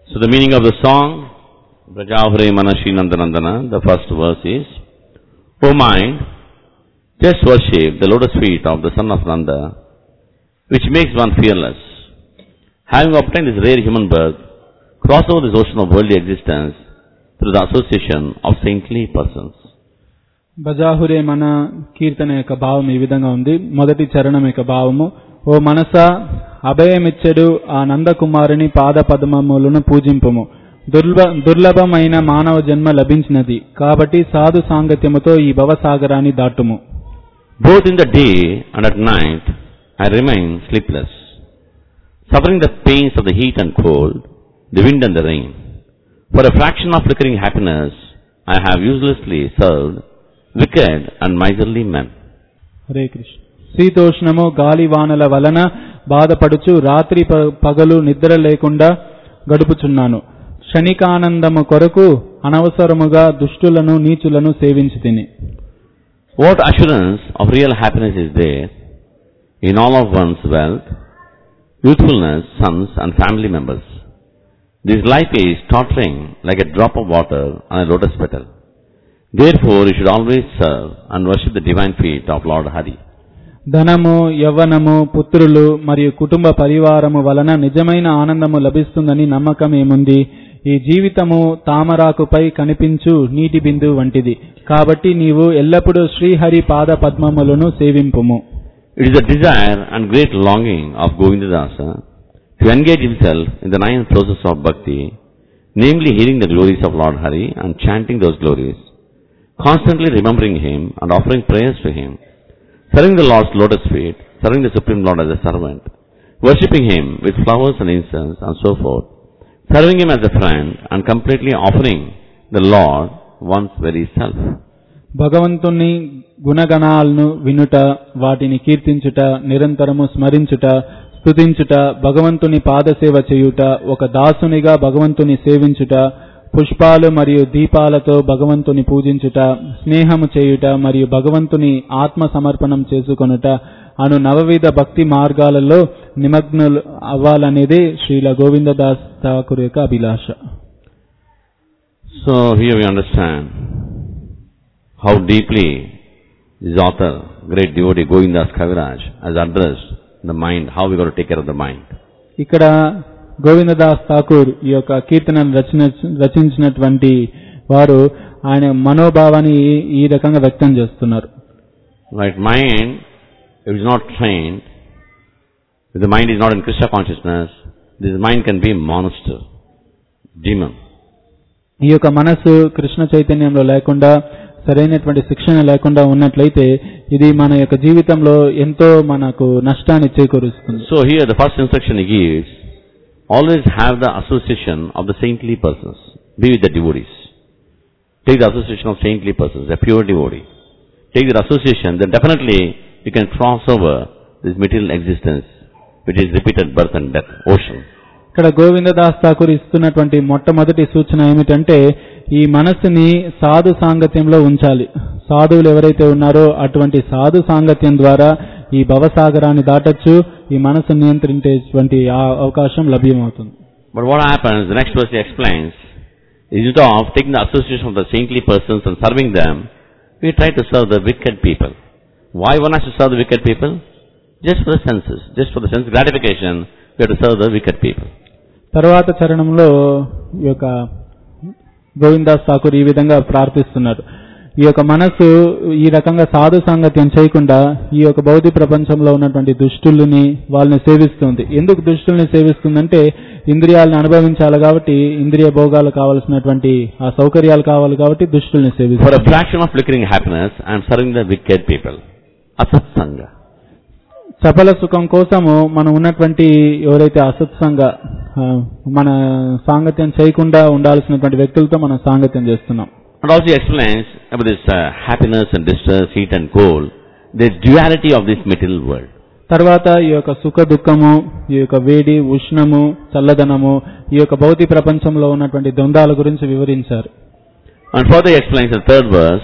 So the meaning of the song, Brajahure Manashi Nandanandana, the first verse is, O mind, just worship the lotus feet of the son of Nanda, which makes one fearless. Having obtained this rare human birth, cross over this ocean of worldly existence through the association of saintly persons. బజాహురే మన కీర్తన యొక్క భావం ఈ విధంగా ఉంది. మొదటి చరణం యొక్క భావము, ఓ మనస అభయమిచ్చడు ఆ నందకుమారుని పాద పద్మములను పూజింపుము. దుర్లభమైన మానవ జన్మ లభించినది కాబట్టి సాధు సాంగత్యముతో ఈ భవసాగరాన్ని దాటుము. Both in the day and at night I remain sleepless, suffering the pains of the heat and cold, the wind and the rain. For a fraction of flickering happiness I have uselessly served wicked and miserly men. Hare Krishna. శీతోష్ణము గాలి వానల వలన బాధపడుచు రాత్రి పగలు నిద్ర లేకుండా గడుపుచున్నాను. క్షణికానందము కొరకు అనవసరముగా దుష్టులను నీచులను సేవించితిని. What assurance of real happiness is there in all of one's wealth, youthfulness, sons and family members? This life is tottering like a drop of water on a lotus petal. Therefore, you should always serve and worship the divine feet of Lord Hari. ధనము, యవ్వనము, పుత్రులు మరియు కుటుంబ పరివారము వలన నిజమైన ఆనందము లభిస్తుందని నమ్మకం ఏముంది? ఈ జీవితము తామరాకుపై కనిపించు నీటి బిందువు వంటిది. కాబట్టి నీవు ఎల్లప్పుడూ శ్రీహరి పాద పద్మములను సేవింపుము. It is a desire and great longing of Govindadasa to engage himself in the 9 processes of bhakti, namely hearing the glories of Lord Hari and chanting those glories, constantly remembering him and offering prayers to him, serving the Lord's lotus feet, serving the Supreme Lord as a servant, worshipping him with flowers and incense and so forth, serving him as a friend and completely offering the Lord one's very self. భగవంతుని గుణగణాలను వినుట, వాటిని కీర్తించుట, నిరంతరము స్మరించుట, స్తుతించుట, భగవంతుని పాదసేవ చేయుట, ఒక దాసునిగా భగవంతుని సేవించుట, పుష్పాలు మరియు దీపాలతో భగవంతుని పూజించుట, స్నేహము చేయుట మరియు భగవంతుని ఆత్మ సమర్పణం చేసుకొనుట అను నవవిధ భక్తి మార్గాలలో నిమగ్నులు అవ్వాలనేదే శ్రీల గోవిందదాస్ ఠాకూర్ యొక్క అభిలాష. So here we understand how deeply this author, great devotee Govindas Kaviraj, has addressed the mind, how we got to take care of the mind. ఇక్కడ గోవిందదాస్ ఠాకూర్ ఈ యొక్క కీర్తనను రచించినటువంటి వారు ఆయన మనోభావాన్ని ఈ రకంగా వ్యక్తం చేస్తున్నారు. Right, mind, if it is not trained, if the mind is not in Krishna consciousness, this mind can be a monster, demon. ఈ యొక్క మనసు కృష్ణ చైతన్యంలో లేకుండా, సరైనటువంటి శిక్షణ లేకుండా ఉన్నట్లయితే ఇది మన యొక్క జీవితంలో ఎంతో మనకు నష్టాన్ని చేకూరుస్తుంది. So here the first instruction he gives, always have the association of the saintly persons. Be with the devotees. Take the association of saintly persons, a pure devotee. Take the association, then definitely you can cross over this material existence, which is repeated birth and death, ocean. ఇక్కడ గోవిందదాస్ ఠాకూర్ ఇస్తున్నటువంటి మొట్టమొదటి సూచన ఏమిటంటే, ఈ మనస్సుని సాధు సాంగత్యంలో ఉంచాలి. సాధువులు ఎవరైతే ఉన్నారో అటువంటి సాధు సాంగత్యం ద్వారా ఈ భవసాగరాన్ని దాటొచ్చు, ఈ మనసు నియంత్రించేటువంటి అవకాశం లభ్యమవుతుంది. But what happens, the next verse he explains, instead of taking the association of the saintly persons and serving them, we try to serve the wicked people. Why one has to serve the wicked people? Just for the senses, just for the sense gratification, we have to serve the wicked people. తర్వాత చరణంలో ఈ యొక్క గోవిందాస్ ఠాకూర్ ఈ విధంగా ప్రార్థిస్తున్నారు. ఈ యొక్క మనసు ఈ రకంగా సాధు సాంగత్యం చేయకుండా ఈ యొక్క భౌతిక ప్రపంచంలో ఉన్నటువంటి దుష్టుల్ని వాళ్ళని సేవిస్తుంది. ఎందుకు దుష్టుల్ని సేవిస్తుందంటే, ఇంద్రియాలను అనుభవించాలి కాబట్టి, ఇంద్రియ భోగాలు కావాల్సినటువంటి ఆ సౌకర్యాలు కావాలి కాబట్టి దుష్టుల్ని సేవిస్తుంది. For a fraction of flickering happiness, I am serving the wicked people. Asatsanga. సఫల సుఖం కోసము మనం ఉన్నటువంటి ఎవరైతే అసత్సంగ మన సాంగత్యం చేయకుండా ఉండాల్సినటువంటి వ్యక్తులతో మనం సాంగత్యం చేస్తున్నాం. And also he explains about this happiness and distress, heat and cold, this duality of this material world. తర్వాత ఈ యొక్క సుఖ దుఃఖము, ఈ యొక్క వేడి ఉష్ణము, చల్లదనము, ఈ యొక్క భౌతిక ప్రపంచంలో ఉన్నటువంటి ద్వంద్వాల గురించి వివరించారు. And further he explains in the 3rd verse,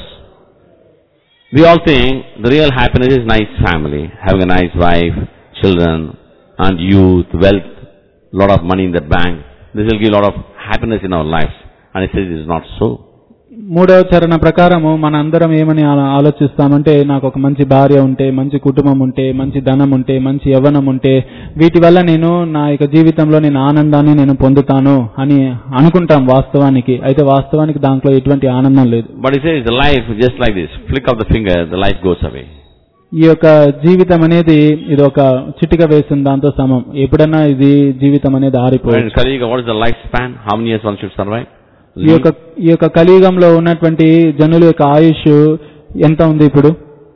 we all think the real happiness is nice family, having a nice wife, children and youth, wealth, lot of money in the bank. This will give a lot of happiness in our lives. And he says it is not so. మూడవ చరణ ప్రకారము మన అందరం ఏమని ఆలోచిస్తామంటే, నాకు ఒక మంచి భార్య ఉంటే, మంచి కుటుంబం ఉంటే, మంచి ధనం ఉంటే, మంచి యవ్వనం ఉంటే, వీటి వల్ల నేను నా యొక్క జీవితంలో నేను ఆనందాన్ని నేను పొందుతాను అని అనుకుంటాం వాస్తవానికి. అయితే వాస్తవానికి దాంట్లో ఎటువంటి ఆనందం లేదు. But he says the life just like this, flick of the finger, the life goes away. ఈ యొక్క జీవితం అనేది ఇది ఒక చిటిక వేసిన దాంతో సమం. ఎప్పుడన్నా ఇది జీవితం అనేది ఆరిపోయింది. Kaliyuga, what is the lifespan? How many years one should survive? ఈ యొక్క కలియుగంలో ఉన్నటువంటి జనుల యొక్క ఆయుష్ ఎంత ఉంది ఇప్పుడు?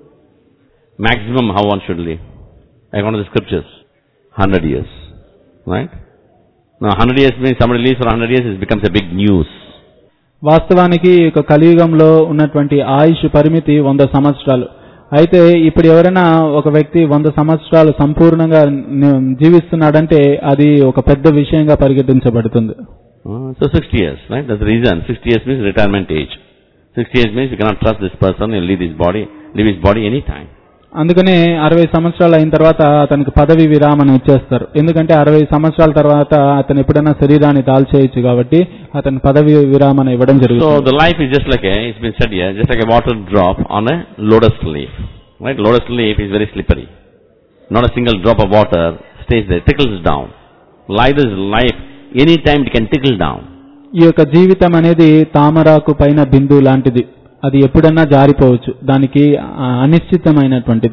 Maximum how one should live, according to the scriptures, 100 years, right? Now 100 years means somebody lives for 100 years, it becomes a big news. వాస్తవానికి ఈ యొక్క కలియుగంలో ఉన్నటువంటి ఆయుష్ పరిమితి 100 సంవత్సరాలు. అయితే ఇప్పుడు ఎవరైనా ఒక వ్యక్తి 100 సంవత్సరాలు సంపూర్ణంగా జీవిస్తున్నాడంటే అది ఒక పెద్ద విషయంగా పరిగణించబడుతుంది. So 60 years, right? That's the reason. 60 years means retirement age. 60 years means you cannot trust this person, he'll leave his body anytime. అందుకనే 60 సంవత్సరాలు అయిన తర్వాత అతనికి పదవి విరామం ఇచ్చేస్తారు. ఎందుకంటే 60 సంవత్సరాల తర్వాత అతను ఎప్పుడైనా శరీరాన్ని దాల్చేయచ్చు కాబట్టి అతని పదవి విరామం ఇవ్వడం జరుగుతుంది. So the life is just like it's been said here, just like a water drop on a lotus leaf. Right? Lotus leaf is very slippery. Not a single drop of water stays there, trickles down. Life is life. Any time it can trickle down. ఈ యొక్క జీవితం అనేది తామరాకు పైన బిందువు లాంటిది. అది ఎప్పుడన్నా జారిపోవచ్చు. దానికి అనిశ్చితమైనటువంటిది.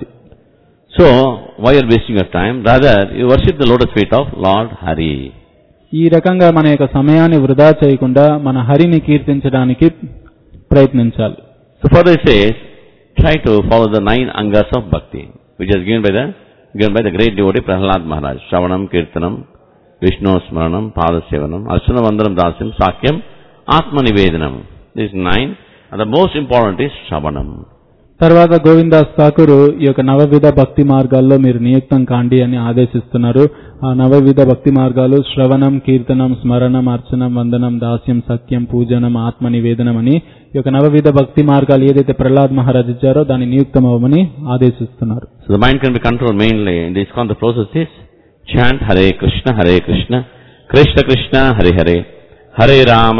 So why you are wasting your time? Rather you worship the lotus feet of Lord Hari. ఈ రకంగా మన యొక్క సమయాన్ని వృధా చేయకుండా మన హరిని కీర్తించడానికి ప్రయత్నించాలి. So further it says, try to follow the 9 angas of bhakti, which is given by the great devotee Prahlad Maharaj. Shravanam, Kirtanam, Vishnu Smaranam, Padasevanam, Archana Vandanam, Dasyam, Sakyam, Atma Nivedanam. These 9, and the most important is Shravanam. తర్వాత గోవిందాస్ ఠాకూర్ ఈ యొక్క నవవిధ భక్తి మార్గాల్లో మీరు నియుక్తం కాండి అని ఆదేశిస్తున్నారు. ఆ నవవిధ భక్తి మార్గాలు శ్రవణం, కీర్తనం, స్మరణం, అర్చనం, వందనం, దాస్యం, సత్యం, పూజనం, ఆత్మ నివేదనం అని ఈ యొక్క నవవిధ భక్తి మార్గాలు ఏదైతే ప్రహ్లాద్ మహారాజ్ ఇచ్చారో దాన్ని నియుక్తం అవ్వమని ఆదేశిస్తున్నారు. So the mind can be controlled mainly in this kind of process is chant Hare Krishna, Krishna Krishna, Hare Hare, Hare Rama,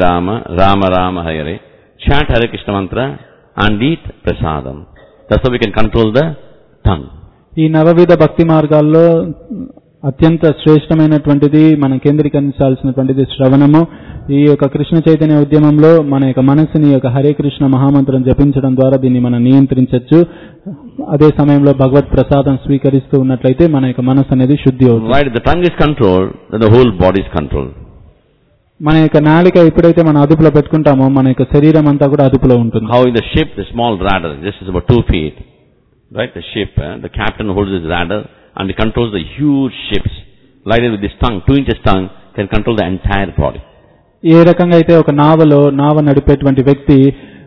Rama Rama, Hare Hare. Chant Hare Krishna mantra and eat prasadam. That's how we can control the tongue. ఈ నవవిధ భక్తి మార్గాల్లో అత్యంత శ్రేష్టమైనటువంటిది మనం కేంద్రీకరించాల్సినటువంటిది శ్రవణము. ఈ యొక్క కృష్ణ చైతన్య ఉద్యమంలో మన యొక్క మనసుని యొక్క హరే కృష్ణ మహామంత్రం జపించడం ద్వారా దీన్ని మనం నియంత్రించవచ్చు. అదే సమయంలో భగవత్ ప్రసాదం స్వీకరిస్తూ ఉన్నట్లయితే మన యొక్క మనసు అనేది శుద్ధి అవుతుంది. Right, the tongue is controlled, then the whole body is controlled. మన యొక్క నాలిక ఎప్పుడైతే మన అదుపులో పెట్టుకుంటామో మన యొక్క శరీరం అంతా కూడా అదుపులో ఉంటుంది. How in the ship, the small rudder, just is about 2 feet. Right, the ship, the captain holds his rudder and he controls the huge ships. Like with this tongue, 2 inches tongue can control the entire body. ఏ రకంగా అయితే ఒక నావ నడిపేటువంటి వ్యక్తి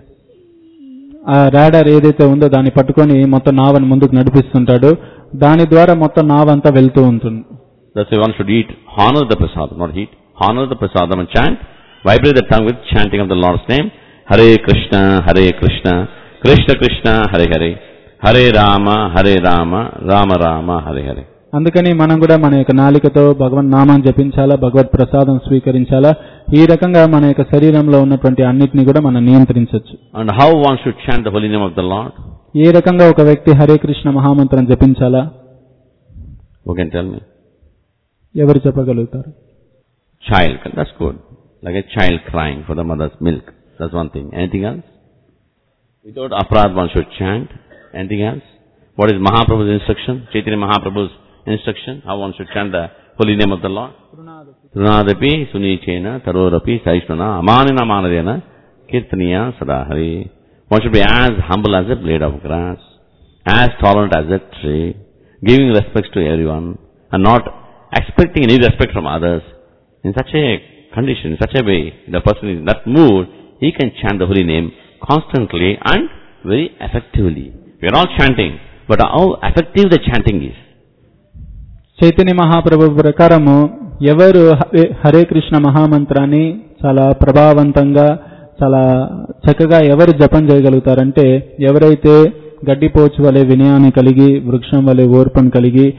ఆ radar ఏదైతే ఉందో దాన్ని పట్టుకొని మొత్తం నావని ముందుకు నడిపిస్తుంటాడు, దాని ద్వారా మొత్తం నావ అంతా వెళ్తూ ఉంటుంది. That's why one should eat, honor the prasadam, not eat. Honor the prasadam and chant. Vibrate the tongue with chanting of the Lord's name. Hare Krishna, Krishna Krishna, Hare Hare, Hare Rama, Rama Rama, Hare Hare. అందుకని మనం కూడా మన యొక్క నాలికతో భగవన్ నామాన్ని జపించాలా, భగవత్ ప్రసాదం స్వీకరించాలా. ఈ రకంగా మన యొక్క శరీరంలో ఉన్నటువంటి అన్నిటిని కూడా మనం నియంత్రించవచ్చు. And how one should chant the holy name of the Lord? ఏ రకంగా ఒక వ్యక్తి హరే కృష్ణ మహామంత్రం జపించాలా? Who can tell me? ఎవరు చెప్పగలుగుతారు? Child, that's good. Like a child crying for the mother's milk. That's one thing. Anything else? Without aparad one should chant. Anything else? What is Mahaprabhu's instruction? Chaitanya Mahaprabhu's instruction? How one should chant the holy name of the Lord? Trunadapi sunichena tarorapi saishnana amanina manadena kirtaniya sadahari. One should be as humble as a blade of grass, as tolerant as a tree, giving respect to everyone and not expecting any respect from others. In such a condition, in such a way, the person is in that mood, he can chant the holy name constantly and very effectively. We are all chanting, but how effective the chanting is. Chaitanya Mahaprabhu ప్రకారము ఎవరు హరే కృష్ణ మహామంత్రాన్ని చాలా ప్రభావవంతంగా చాలా చక్కగా ఎవరు జపం చేయగలుగుతారంటే ఎవరైతే గడ్డిపోచు వలె వినయాన్ని కలిగి వృక్షం వలె ఓర్పను కలిగి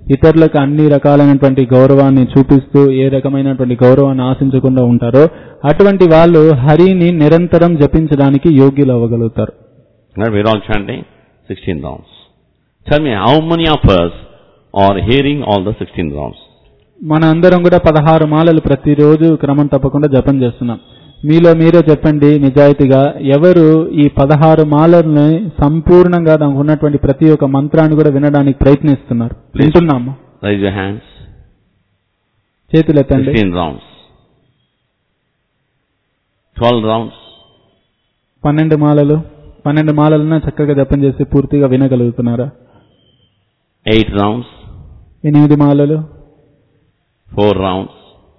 ఇతరులకు అన్ని రకాలైనటువంటి గౌరవాన్ని చూపిస్తూ ఏ రకమైనటువంటి గౌరవాన్ని ఆశించకుండా ఉంటారో అటువంటి వాళ్ళు హరిని నిరంతరం జపించడానికి యోగ్యులు అవ్వగలుగుతారు. We're all chanting 16 rounds. Tell me, how many of us are hearing all the 16 rounds? మన అందరం కూడా 16 మాలలు ప్రతిరోజు క్రమం తప్పకుండా జపం చేస్తున్నాం. మీలో మీరే చెప్పండి నిజాయితీగా, ఎవరు ఈ 16 మాలల్ని సంపూర్ణంగా దానికి ఉన్నటువంటి ప్రతి ఒక్క మంత్రాన్ని కూడా వినడానికి ప్రయత్నిస్తున్నారు? వింటున్నాము. Raise your hands. చేతులు ఎత్తండి. 16 rounds. 12 rounds. 12 మాలలను చక్కగా జపం చేసి పూర్తిగా వినగలుగుతున్నారా? 8 rounds. 8 మాలలు. 4 rounds.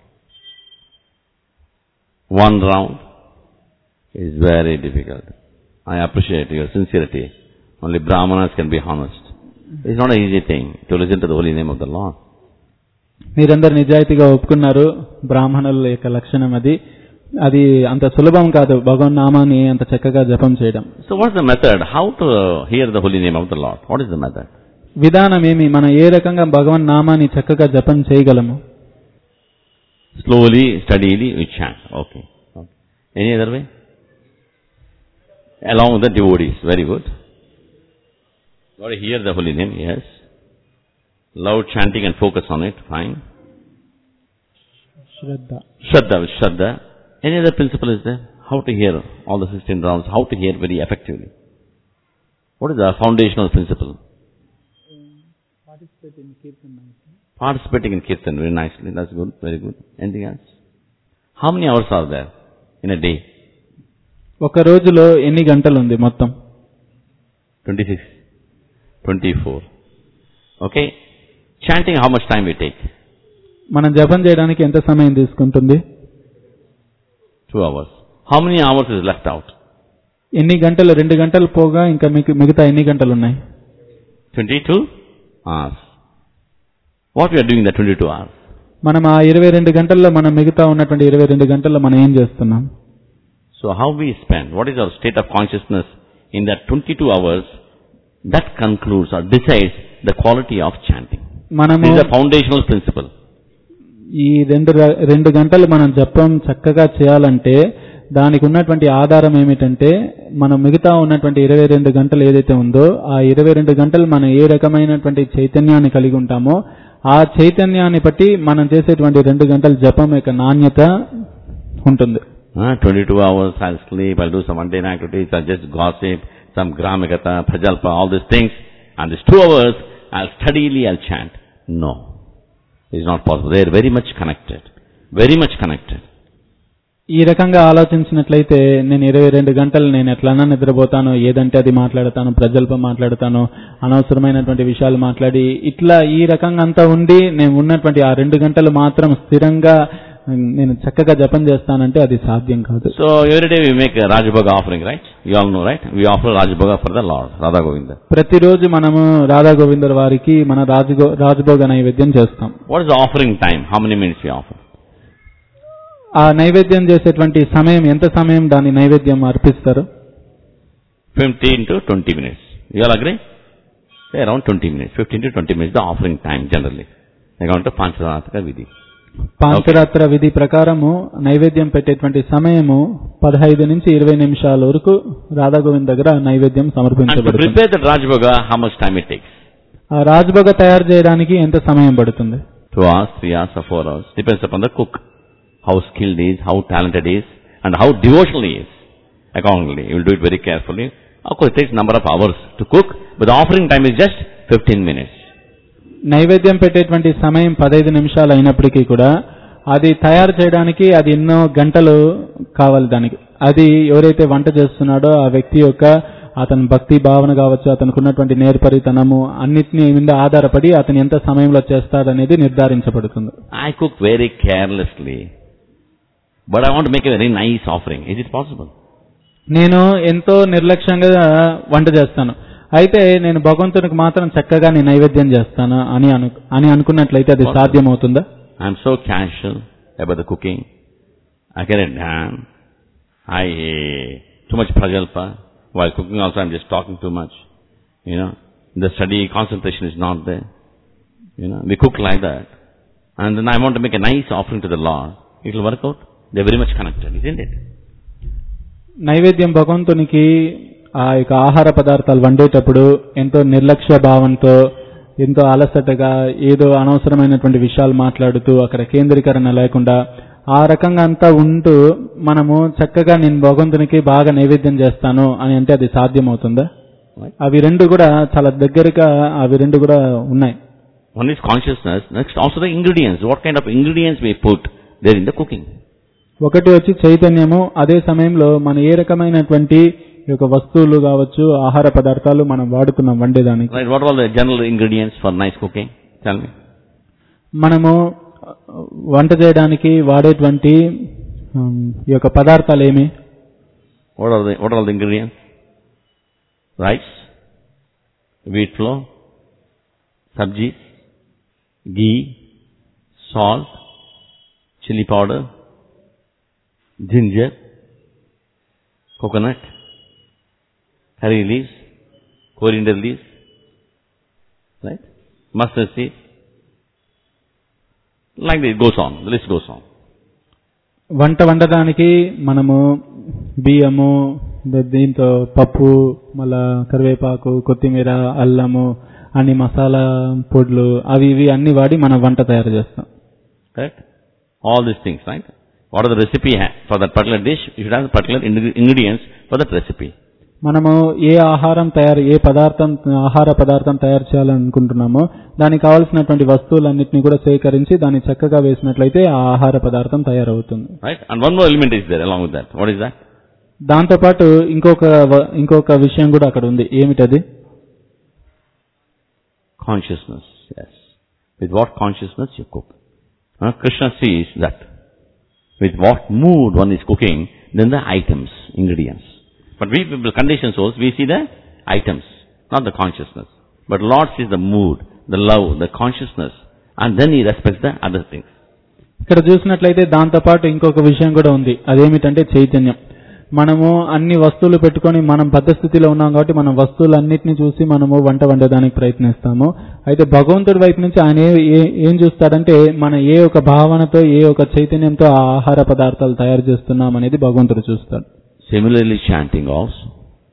1 round is very difficult. I appreciate your sincerity. Only Brahmanas can be honest. It's not an easy thing to listen to the holy name of the Lord. మీరందరూ నిజాయితీగా ఒప్పుకున్నారు. బ్రాహ్మణుల యొక్క లక్షణం అది అంత సులభం కాదు భగవన్ నామాన్ని అంత చక్కగా జపం చేయడం. So what's the method? How to hear the holy name of the Lord? What is the method? విధానం ఏమి? మనం ఏ రకంగా భగవన్ నామాన్ని చక్కగా జపం చేయగలము? Slowly, steadily we chant. Okay. Any other way? Along with the devotees. Very good. Got to hear the holy name. Yes. Loud chanting and focus on it. Fine. Shraddha. With Shraddha. Any other principle is there? How to hear all the 16 rounds? How to hear very effectively? What is the foundational principle? Participating in Kirtan very nicely. That's good. Very good. Anything else? How many hours are there in a day? ఒక రోజులో ఎన్ని గంటలు ఉంది మొత్తం? 26. 24. Okay. Chanting, how much time we take? మనం జపం చేయడానికి ఎంత సమయం తీసుకుంటుంది? 2 hours. How many hours is left out? ఎన్ని గంటలు? 2 గంటలు పోగా ఇంకా మిగతా ఎన్ని గంటలు ఉన్నాయి? 22 hours. What we are doing in the 22 hours? మనం ఆ 22 గంటల్లో మనం మిగతా ఉన్నటువంటి 22 గంటల్లో మనం ఏం చేస్తున్నాం? So how we spend? What is our state of consciousness in that 22 hours? That concludes or decides the quality of chanting. This is a foundational principle. ఈ 2 గంటలు మనం జపం చక్కగా చేయాలంటే దానికి ఉన్నటువంటి ఆధారం ఏమిటంటే మనం మిగతా ఉన్నటువంటి 22 గంటలు ఏదైతే ఉందో ఆ 22 గంటలు మనం ఏ రకమైనటువంటి చైతన్యాన్ని కలిగి ఉంటామో ఆ చైతన్యాన్ని బట్టి మనం చేసేటువంటి 2 గంటల జపం యొక్క నాణ్యత ఉంటుంది. 22 hours I'll sleep, I'll do some mundane activities, I'll just gossip, some gramagata, prajalpa, all these things, and these 2 hours I'll chant. No. It's not possible. They are very much connected. Very much connected. ఈ రకంగా ఆలోచించినట్లయితే నేను 22 గంటలు నేను ఎట్లన్నా నిద్రపోతాను, ఏదంటే అది మాట్లాడతాను, ప్రజల్ప మాట్లాడతాను, అనవసరమైనటువంటి విషయాలు మాట్లాడి ఇట్లా ఈ రకంగా అంతా ఉండి నేను ఉన్నటువంటి ఆ 2 గంటలు మాత్రం స్థిరంగా నేను చక్కగా జపం చేస్తానంటే అది సాధ్యం కాదు. So every day we make a Rajabhoga offering, right? You all know, right? We offer Rajabhoga for the Lord, Radha Govinda. ప్రతిరోజు మనము రాధా గోవిందర్ వారికి మన రాజభోగ నైవేద్యం చేస్తాం. What is the offering time? How many minutes we offer? ఆ నైవేద్యం చేసేటువంటి సమయం ఎంత సమయం దాని నైవేద్యం అర్పిస్తారు? 15 to 20 minutes. You all agree? Say around 20 minutes. 15 to 20 minutes the offering time generally. According to Pancharatra Vidhi. Pancharatra విధి ప్రకారము నైవేద్యం పెట్టేటువంటి సమయము 15 నుంచి 20 నిమిషాల వరకు రాధా గోవింద్ దగ్గర నైవేద్యం సమర్పించబడుతుంది. And to prepare the Rajabhoga, how much time it takes? ఆ రాజభోగ తయారు చేయడానికి ఎంత సమయం పడుతుంది? 2 hours, 3 hours or 4 hours. Depends upon the cook. How skilled he is, how talented he is, and how devotional he is. Accordingly, you will do it very carefully. Of course, it takes number of hours to cook, but the offering time is just 15 minutes. నైవేద్యం పెట్టేటువంటి సమయం 15 నిమిషాలు అయినప్పటికీ కూడా అది తయారు చేయడానికి అది ఎన్నో గంటలు కావాలి దానికి. అది ఎవరైతే వంట చేస్తున్నాడో ఆ వ్యక్తి యొక్క అతని భక్తి భావన కావచ్చు, అతనికి ఉన్నటువంటి నేర్పరితనము అన్నిటినీ మీద ఆధారపడి అతను ఎంత సమయంలో చేస్తాడనేది నిర్ధారించబడుతుంది. I cook very carelessly, but I want to make a very nice offering. Is it possible? నేను ఎంతో నిర్లక్ష్యంగా వంట చేస్తాను, అయితే నేను భగవంతునికి మాత్రం చక్కగా నేను నైవేద్యం చేస్తాను అని అనుకున్నట్లయితే అది సాధ్యమవుతుందా? I am so casual about the cooking. I get it done. Too much prajalpa. While cooking also I am just talking too much. The study concentration is not there. We cook like that. And then I want to make a nice offering to the Lord. It will work out. They're very much connected, isn't it? నైవేద్యం భగవంతునికి ఆ యొక్క ఆహార పదార్థాలు వండేటప్పుడు ఎంతో నిర్లక్ష్య భావంతో, ఎంతో అలసటగా, ఏదో అనవసరమైనటువంటి విషయాలు మాట్లాడుతూ అక్కడ కేంద్రీకరణ లేకుండా ఆ రకంగా అంతా ఉంటూ మనము చక్కగా నేను భగవంతునికి బాగా నైవేద్యం చేస్తాను అని అంటే అది సాధ్యమవుతుందా? అవి రెండు కూడా చాలా దగ్గరగా అవి రెండు కూడా ఉన్నాయి. One is consciousness, next also the ingredients. What kind of ingredients we put there in the cooking. ఒకటి వచ్చి చైతన్యము, అదే సమయంలో మన ఏ రకమైనటువంటి యొక్క వస్తువులు కావచ్చు, ఆహార పదార్థాలు మనం వాడుతున్నాం వండేదానికి. Right, what are all the general ingredients for nice cooking? Tell me. మనము వంట చేయడానికి వాడేటువంటి ఈ యొక్క పదార్థాలు ఏమి? What are all the ingredients? Rice, wheat flour, sabji, ghee, salt, chili powder, ginger, coconut, curry leaves, coriander leaves, right? Mustard seed. Like this, it goes on. The list goes on. వంట వండడానికి మనము బియ్యము, దీంతో పప్పు, మళ్ళా కరివేపాకు, కొత్తిమీర, అల్లము, అన్ని మసాలా పొడులు అవి ఇవి అన్ని వాడి మనం వంట తయారు చేస్తాం. Correct? All these things, right? What are the recipe for that particular dish? You should have the particular ingredients for that recipe. మనము ఏ ఆహార పదార్థం తయారు చేయాలనుకుంటున్నామో దానికి కావాల్సినటువంటి వస్తువులన్నింటినీ కూడా సేకరించి దాన్ని చక్కగా వేసినట్లయితే ఆ ఆహార పదార్థం తయారవుతుంది. Right? And one more element is there along with that. What is that? దాంతో పాటు ఇంకొక విషయం కూడా అక్కడ ఉంది. ఏమిటది? Consciousness. Yes. With what consciousness you cook. Krishna sees that. With what mood one is cooking, then the items, ingredients. But we people, conditioned souls, we see the items, not the consciousness. But Lord sees the mood, the love, the consciousness, and then He respects the other things. ఇక్కడ చూసినట్లయితే దాంతో పాటు ఇంకొక విషయం కూడా ఉంది. అదేమిటంటే చైతన్యం. మనము అన్ని వస్తువులు పెట్టుకొని మనం బద్ధస్థితిలో ఉన్నాం కాబట్టి మనం వస్తువులన్నిటిని చూసి మనము వంట వండడానికి ప్రయత్నిస్తాము. అయితే భగవంతుడి వైపు నుంచి ఆయన ఏం చూస్తాడంటే మన ఏ ఒక భావనతో, ఏ ఒక చైతన్యంతో ఆ ఆహార పదార్థాలు తయారు చేస్తున్నాం అనేది భగవంతుడు చూస్తాడు. Similarly, chanting also.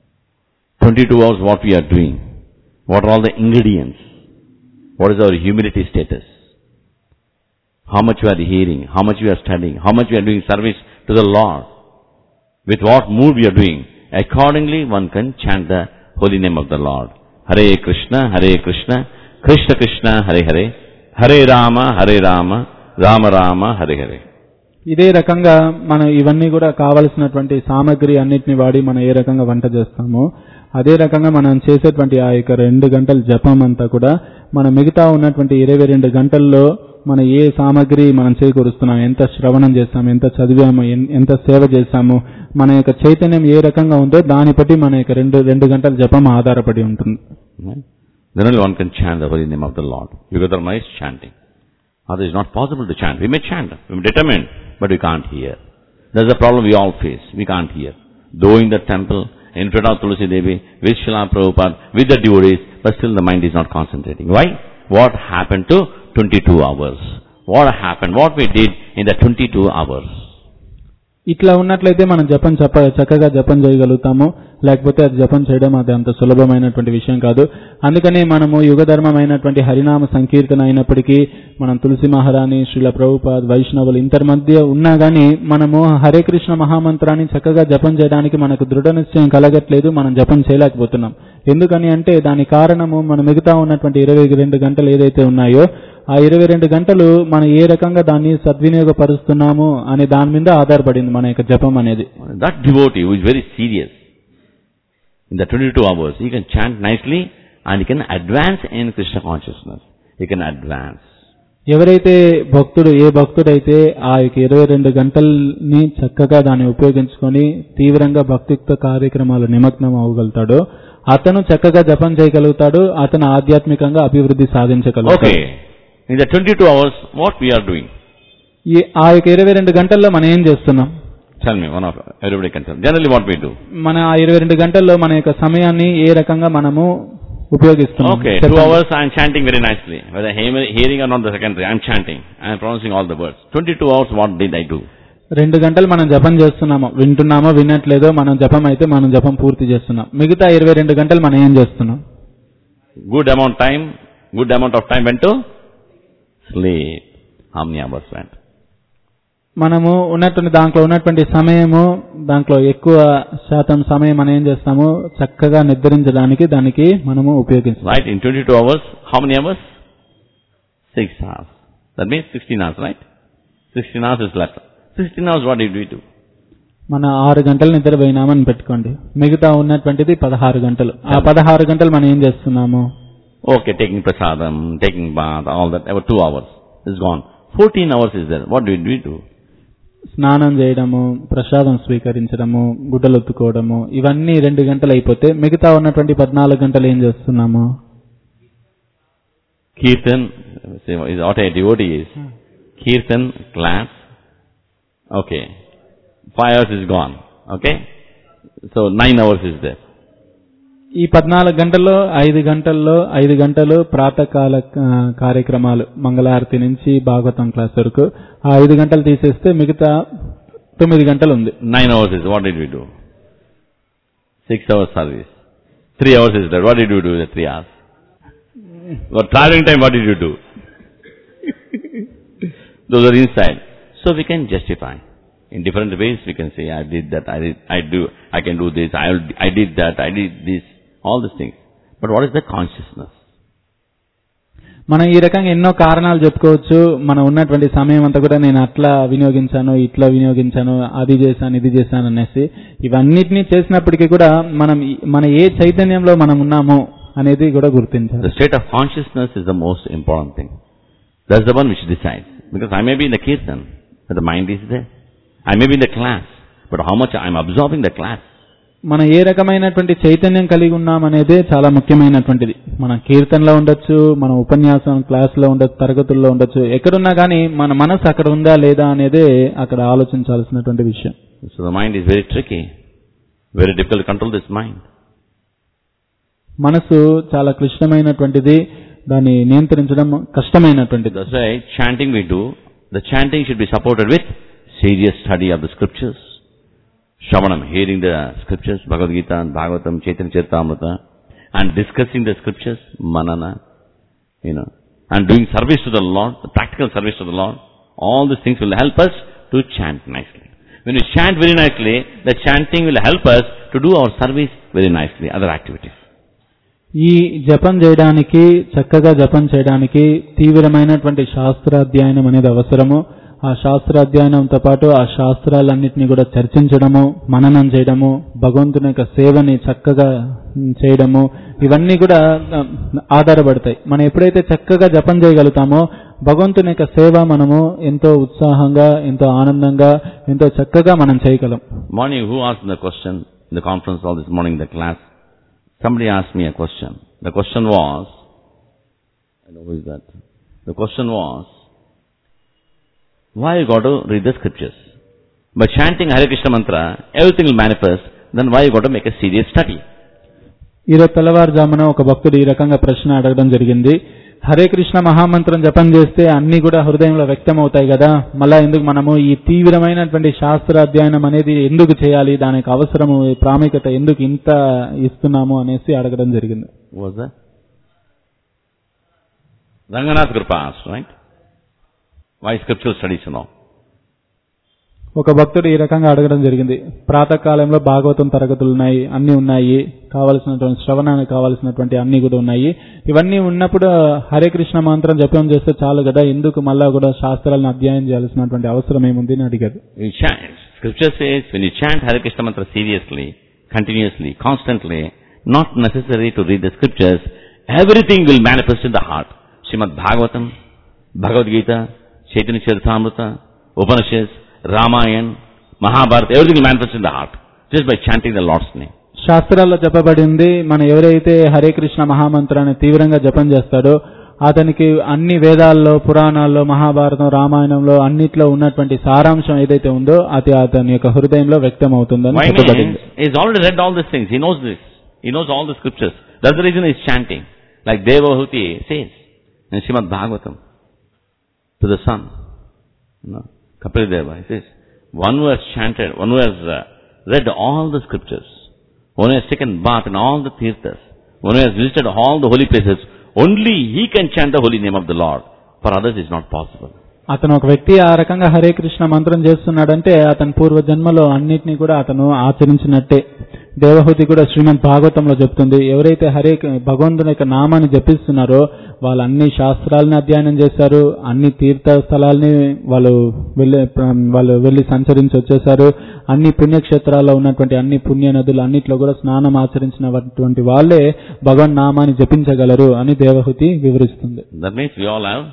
22 hours what we are doing. What are all the ingredients? What is our humility status? How much we are hearing, how much we are studying, how much we are doing service to the Lord. With what mood we are doing. Accordingly, one can chant the holy name of the Lord. Hare Krishna, Krishna Krishna, Hare Hare, Hare Rama, Rama Rama, Hare Hare. ఇదే రకంగా మనం ఇవన్నీ కూడా కావలసినటువంటి సామగ్రి అన్నిటిని వాడి మనం ఏ రకంగా వంట చేస్తామో అదే రకంగా మనం చేసేటువంటి ఆ యొక్క 2 గంటల జపం అంతా కూడా మన మిగతా ఉన్నటువంటి 22 గంటల్లో మన ఏ సామగ్రి మనం చేకూరుస్తున్నాం, ఎంత శ్రవణం చేస్తాము, ఎంత చదివాము, ఎంత సేవ చేస్తాము, మన యొక్క చైతన్యం ఏ రకంగా ఉందో దాన్ని బట్టి మన యొక్క 2 గంటల జపం ఆధారపడి ఉంటుంది. Then only one can chant the holy name of the Lord. Yugadharma is chanting. Otherwise, it's not possible to chant. We may chant, we may determine, but we can't hear. That's the problem we all face. We can't hear. Though in the temple, in front of Tulsi Devi, with Srila Prabhupada, with the devotees, but still the mind is not concentrating. Why? What happened to 22 hours? What happened? What we did in the 22 hours? ఇట్లా ఉన్నట్లయితే మనం చక్కగా జపం చేయగలుగుతాము. లేకపోతే అది జపం చేయడం అది అంత సులభమైనటువంటి విషయం కాదు. అందుకని మనము యుగధర్మమైనటువంటి హరినామ సంకీర్తన అయినప్పటికీ మనం తులసి మహారాణి, శ్రీల ప్రభుపాద్, వైష్ణవులు ఇంతర్ మధ్య ఉన్నా గానీ మనము హరే కృష్ణ మహామంత్రాన్ని చక్కగా జపం చేయడానికి మనకు దృఢ నిశ్చయం కలగట్లేదు, మనం జపం చేయలేకపోతున్నాం. ఎందుకని అంటే దాని కారణము మన మిగతా ఉన్నటువంటి 22 గంటలు ఏదైతే ఉన్నాయో ఆ 22 గంటలు మనం ఏ రకంగా దాన్ని సద్వినియోగపరుస్తున్నాము అనే దాని మీద ఆధారపడింది మన యొక్క జపం అనేది. That devotee who is very serious in the 22 hours, he can chant nicely and he can advance in Krishna consciousness. He can advance. ఎవరైతే భక్తుడైతే ఆ యొక్క 22 గంటల్ని చక్కగా దాన్ని ఉపయోగించుకొని తీవ్రంగా భక్తియుక్త కార్యక్రమాల నిమగ్నం అవ్వగలుగుతాడో అతను చక్కగా జపం చేయగలుగుతాడు, అతను ఆధ్యాత్మికంగా అభివృద్ధి సాధించగలుగుతాడు. Okay. In the 22 hours, what we are doing? ఆ యొక్క 22 గంటల్లో మనం ఏం చేస్తున్నాం? Tell me, everybody can tell. Generally what we do? మన ఆ 22 గంటల్లో మన యొక్క సమయాన్ని ఏ రకంగా మనము ఉపయోగిస్తున్నాం. Okay, 2 hours I am chanting very nicely. Whether hearing or not the secondary, I am chanting. I am pronouncing all the words. 22 hours, what did I do? 2 గంటలు మనం జపం చేస్తున్నాము, వింటున్నామో వినట్లేదో మనం జపం అయితే మనం జపం పూర్తి చేస్తున్నాం. మిగతా 22 గంటలు మనం ఏం చేస్తున్నాం? Good amount of time went to sleep. How many hours went? మనము ఉన్నటువంటి దాంట్లో ఉన్నటువంటి సమయము, దాంట్లో ఎక్కువ శాతం సమయం మనం ఏం చేస్తాము? చక్కగా నిద్రించడానికి దానికి మనము ఉపయోగిస్తాం. Right, in 22 hours, how many hours? 6 hours. That means 16 hours, right? 16 hours is left. 16 hours, what did we do? మన 6 గంటలు నిద్రపోయినామని పెట్టుకోండి, మిగతా ఉన్నటువంటిది 16 గంటలు. ఆ 16 గంటలు మనం ఏం చేస్తున్నాము? Okay, taking prasadam, taking bath, all that, about 2 hours is gone. 14 hours is there. What did we do? స్నానం చేయడము, ప్రసాదం స్వీకరించడము, గుడ్డలు ఒత్తుకోవడము, ఇవన్నీ 2 గంటలు అయిపోతే మిగతా ఉన్నటువంటి 14 గంటలు ఏం చేస్తున్నాము? Kirtan, is what a devotee is. Kirtan, class. Okay. 5 hours is gone. Okay. So 9 hours is there. ఈ 14 గంటల్లో 5 గంటలు ప్రాతకాల కార్యక్రమాలు, మంగళారతి నుంచి భాగవతం క్లాస్ వరకు. ఆ 5 గంటలు తీసేస్తే మిగతా 9 గంటలు ఉంది. 9 hours is, what did we do? 6 hours service. 3 hours is there. What did you do in the 3 hours? For traveling time, what did you do? Those are inside. So we can justify. In different ways we can say, I did that, I can do this, I did that, I did this, all these things. But what is the consciousness? మనం ఈ రకంగా ఎన్నో కారణాలు చెప్పుకోవచ్చు. మనం ఉన్నటువంటి సమయం అంతా కూడా నేను అట్లా వినియోగించాను, ఇట్లా వినియోగించాను, అది చేశాను, ఇది చేశాను అనేసి. ఇవన్నిటినీ చేసినప్పటికీ కూడా మన ఏ చైతన్యంలో మనం ఉన్నామో అనేది కూడా గుర్తించాలి. The state of consciousness is the most important thing. That's the one which decides. Because I may be in the kirtan, but the mind is there. I may be in the class, but how much I am absorbing the class. మనం ఏ రకమైనటువంటి చైతన్యం కలిగి ఉన్నామనేదే చాలా ముఖ్యమైనటువంటిది. మన కీర్తనలో ఉండొచ్చు, మన ఉపన్యాసం క్లాసులో ఉండొచ్చు, తరగతుల్లో ఉండొచ్చు, ఎక్కడున్నా కానీ మన మనసు అక్కడ ఉందా లేదా అనేదే అక్కడ ఆలోచించాల్సినటువంటి విషయం. So the mind is very tricky, very difficult to control this mind. మనసు చాలా క్లిష్టమైనటువంటిది, దాన్ని నియంత్రించడం కష్టమైనటువంటిది. That's why chanting we do, the chanting should be supported with serious study of the scriptures. Shravanam, hearing the scriptures, Bhagavad Gita and Bhagavatam, Chaitanya Charitamrita, and discussing the scriptures, manana, and doing service to the Lord, the practical service to the Lord. All these things will help us to chant nicely. When we chant very nicely, the chanting will help us to do our service very nicely, other activities. ఈ జపం చేయడానికి, చక్కగా జపం చేయడానికి తీవ్రమైనటువంటి శాస్త్రాధ్యయనం అనేది అవసరము. ఆ శాస్త్రాధ్యయనంతో పాటు ఆ శాస్త్రాలన్నింటినీ కూడా చర్చించడము, మననం చేయడము, భగవంతుని యొక్క సేవని చక్కగా చేయడము, ఇవన్నీ కూడా ఆధారపడతాయి. మనం ఎప్పుడైతే చక్కగా జపం చేయగలుగుతామో భగవంతుని యొక్క సేవ మనము ఎంతో ఉత్సాహంగా, ఎంతో ఆనందంగా, ఎంతో చక్కగా మనం చేయగలం. Morning, who asked the question in the conference all this morning in the class? Somebody asked me a question. The question was, I know who is that? The question was, why you got to read the scriptures? By chanting Hare Krishna mantra, everything will manifest. Then why you got to make a serious study? ఈరోజు తెల్లవారుజామున ఒక భక్తుడు ఈ రకంగా ప్రశ్న అడగడం జరిగింది. హరే కృష్ణ మహామంత్రం జపం చేస్తే అన్ని కూడా హృదయంలో వ్యక్తం అవుతాయి కదా, మళ్ళా ఎందుకు మనము ఈ తీవ్రమైనటువంటి శాస్త్రాధ్యయనం అనేది ఎందుకు చేయాలి, దానికి అవసరము, ప్రాముఖ్యత ఎందుకు ఇంత ఇస్తున్నాము అనేసి అడగడం జరిగింది. Was that? Ranganath Kripa asked, right? Why scriptural studies and all? ఒక భక్తుడు ఈ రకంగా అడగడం జరిగింది. ప్రాతకాలంలో భాగవతం తరగతులు ఉన్నాయి, అన్ని ఉన్నాయి, కావలసినటువంటి శ్రవణానికి కావలసినటువంటి అన్ని కూడా ఉన్నాయి. ఇవన్నీ ఉన్నప్పుడు హరే కృష్ణ మంత్రం జపం చేస్తే చాలు కదా, ఎందుకు మళ్ళా కూడా శాస్త్రాలను అధ్యయనం చేయాల్సినటువంటి అవసరం ఏముంది అని అడిగారు. Scripture says when you chant Hare Krishna mantra seriously, continuously, constantly, not necessary to read the scriptures, everything will manifest in the heart. Srimad Bhagavatam, Bhagavad Gita, Chaitanya Charitamrita, Upanishads, Ramayana, Mahabharata, everything will manifest in the heart just by chanting the Lord's name. శాస్త్రాల్లో చెప్పబడింది, మనం ఎవరైతే హరే కృష్ణ మహామంత్రాన్ని తీవ్రంగా జపం చేస్తాడో అతనికి అన్ని వేదాల్లో, పురాణాల్లో, మహాభారతం, రామాయణంలో అన్నిట్లో ఉన్నటువంటి సారాంశం ఏదైతే ఉందో అది అతని యొక్క హృదయంలో వ్యక్తం అవుతుందని చెప్పబడింది. He has already read all these things. He knows this. He knows all the scriptures. That's the reason he's chanting. Like Devahuti says in Srimad Bhagavatam to the sun. Kapil Deva, he says, one who has chanted, one who has read all the scriptures, one who has taken bath in all the tirthas, one who has visited all the holy places, only he can chant the holy name of the Lord. For others it's not possible. అతను ఒక వ్యక్తి ఆ రకంగా హరే కృష్ణ మంత్రం చేస్తున్నాడంటే అతని పూర్వ జన్మలో అన్నిటినీ కూడా అతను ఆచరించినట్టే. దేవహూతి కూడా శ్రీమద్ భాగవతంలో చెప్తుంది, ఎవరైతే భగవంతుని యొక్క నామాన్ని జపిస్తున్నారో వాళ్ళు అన్ని శాస్త్రాలని అధ్యయనం చేశారు, అన్ని తీర్థ స్థలాల్ని వాళ్ళు వెళ్ళి సంచరించి వచ్చేశారు, అన్ని పుణ్యక్షేత్రాల్లో ఉన్నటువంటి అన్ని పుణ్య నదులు అన్నిట్లో కూడా స్నానం ఆచరించినటువంటి వాళ్ళే భగవన్ నామాన్ని జపించగలరు అని దేవహూతి వివరిస్తుంది. That means we all have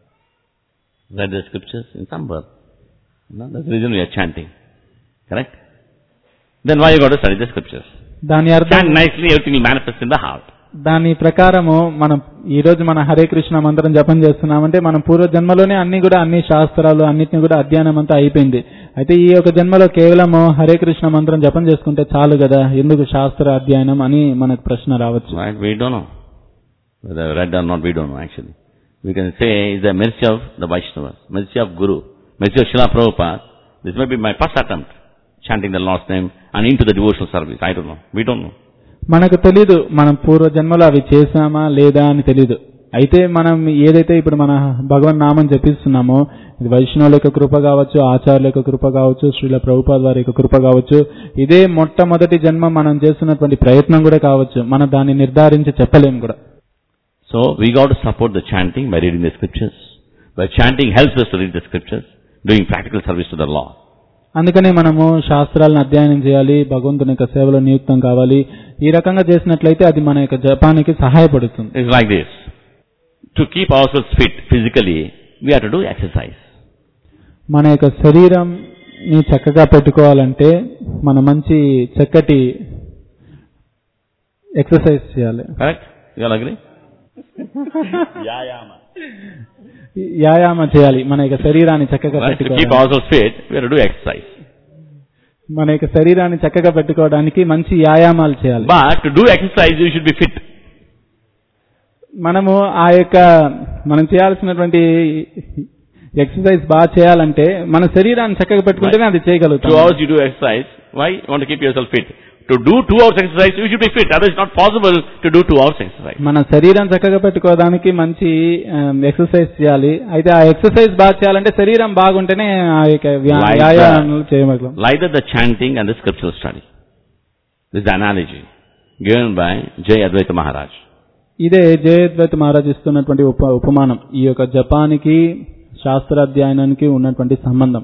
read the scriptures in some birth. That's the reason we are chanting. Correct? Then why you got to study the scriptures? Chant nicely, everything will manifest in the heart. దాని ప్రకారము మనం ఈ రోజు మన హరే కృష్ణ మంత్రం జపం చేస్తున్నామంటే మనం పూర్వ జన్మలోనే అన్ని శాస్త్రాలు అన్నిటిని కూడా అధ్యయనం అంతా అయిపోయింది. అయితే ఈ యొక్క జన్మలో కేవలము హరే కృష్ణ మంత్రం జపం చేసుకుంటే చాలు కదా, ఎందుకు శాస్త్ర అధ్యయనం అని మనకు ప్రశ్న రావచ్చు. Right? We don't know whether read or not. We don't know actually. We can say it's the mercy of the Vaishnavas, mercy of Guru, mercy of Srila Prabhupada. This may be my first attempt chanting the Lord's name and into the devotional service. I don't know. We don't know. మనకు తెలీదు మనం పూర్వ జన్మలో అవి చేసామా లేదా అని తెలీదు. అయితే మనం ఏదైతే ఇప్పుడు మన భగవన్ నామం జపిస్తున్నామో ఇది వైష్ణవుల యొక్క కృప కావచ్చు, ఆచార్యుల యొక్క కృప కావచ్చు, శ్రీల ప్రభుపాద వారి యొక్క కృప కావచ్చు, ఇదే మొట్టమొదటి జన్మ మనం చేస్తున్నటువంటి ప్రయత్నం కూడా కావచ్చు. మనం దాన్ని నిర్ధారించి చెప్పలేం కూడా. So we got to support the chanting by reading the scriptures. By chanting helps us to read the scriptures, doing practical service to the Lord. అందుకనే మనము శాస్త్రాలను అధ్యయనం చేయాలి, భగవంతుని యొక్క సేవలో నియుక్తం కావాలి. ఈ రకంగా చేసినట్లయితే అది మన యొక్క జపానికి సహాయపడుతుంది. It's like this. To keep ourselves fit physically, we have to do exercise. మన యొక్క శరీరంని చక్కగా పెట్టుకోవాలంటే మన మంచి చక్కటి ఎక్సర్సైజ్ చేయాలి. Correct? You all agree? వ్యాయామ చేయాలి. మన యొక్క శరీరాన్ని చక్కగా పెట్టుకోవాలి. To keep ourselves fit, we have to do exercise. మన యొక్క శరీరాన్ని చక్కగా పెట్టుకోవడానికి మంచి వ్యాయామాలు చేయాలి. But to do exercise, you should be fit. మనము ఆ యొక్క మనం చేయాల్సినటువంటి ఎక్సర్సైజ్ బాగా చేయాలంటే మన శరీరాన్ని చక్కగా పెట్టుకుంటేనే అది చేయగలుగుతాం. 2 hours you do exercise. Why? You want to keep yourself fit. To do 2 hours exercise, you should be fit. Otherwise, it's not possible to do 2 hours exercise. మన శరీరం చక్కగా పెట్టుకోవడానికి మంచి ఎక్సర్సైజ్ చేయాలి. అయితే ఆ ఎక్సర్సైజ్ బాగా చేయాలంటే శరీరం బాగుంటేనే ఆ యొక్క వ్యాయామాలు చేయగలం. Like that, the chanting and the scriptural study. This is the analogy given by Jay Advaita Maharaj. ఇదే జయద్వైత మహారాజ్ ఇస్తున్నటువంటి ఉపమానం ఈ యొక్క జపానికి శాస్త్రాధ్యయనానికి ఉన్నటువంటి సంబంధం.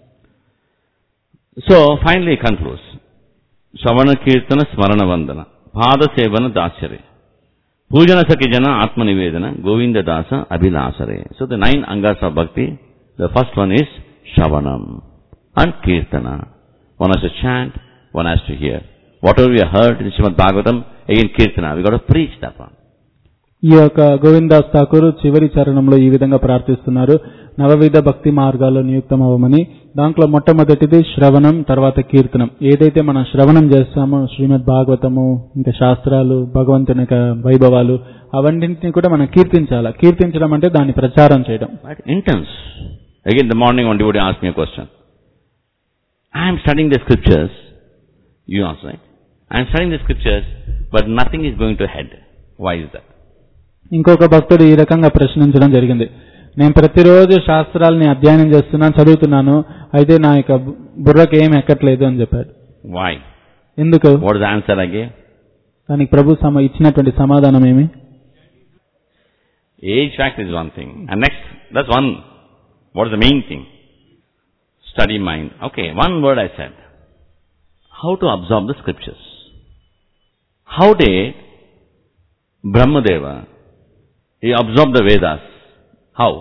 So finally concludes. Savana Kirtana Smarana Vandana Pada Sevana Dasare Pujana Sakijana Atma Nivedana Govinda Dasa Abhilasare. So the 9 angas of bhakti, the first one is Shravanam and Kirtana. One has to chant, one has to hear. Whatever we have heard in Srimad Bhagavatam, again Kirtana, we got to preach that one. ఈ యొక్క గోవిందాస్ ఠాకూర్ చివరి చరణంలో ఈ విధంగా ప్రార్థిస్తున్నారు, నవవిధ భక్తి మార్గాల్లో నియుక్తం అవ్వమని. దాంట్లో మొట్టమొదటిది శ్రవణం, తర్వాత కీర్తనం. ఏదైతే మనం శ్రవణం చేస్తామో శ్రీమద్ భాగవతము, ఇంకా శాస్త్రాలు, భగవంతుని యొక్క వైభవాలు, అవన్నింటినీ కూడా మనం కీర్తించాలి. కీర్తించడం అంటే దాన్ని ప్రచారం చేయడం. Intense. Again the morning one devotee asked me a question. I am studying the scriptures. You ask, right? I am studying the scriptures, but nothing is going to head. Why is that? ఇంకొక భక్తుడు ఈ రకంగా ప్రశ్నించడం జరిగింది. నేను ప్రతిరోజు శాస్త్రాలని అధ్యయనం చేస్తున్నాను, చదువుతున్నాను, అయితే నా యొక్క బుర్రకి ఏం ఎక్కట్లేదు అని చెప్పాడు. Why? ఎందుకు? What is the answer I gave? దానికి ప్రభు ఇచ్చినటువంటి సమాధానం ఏమి? Age factor is one thing. And next, that's one. What is the main thing? Study mind. Okay, one word I said. How to absorb the scriptures. How did Brahmadeva, he absorbed the Vedas? How?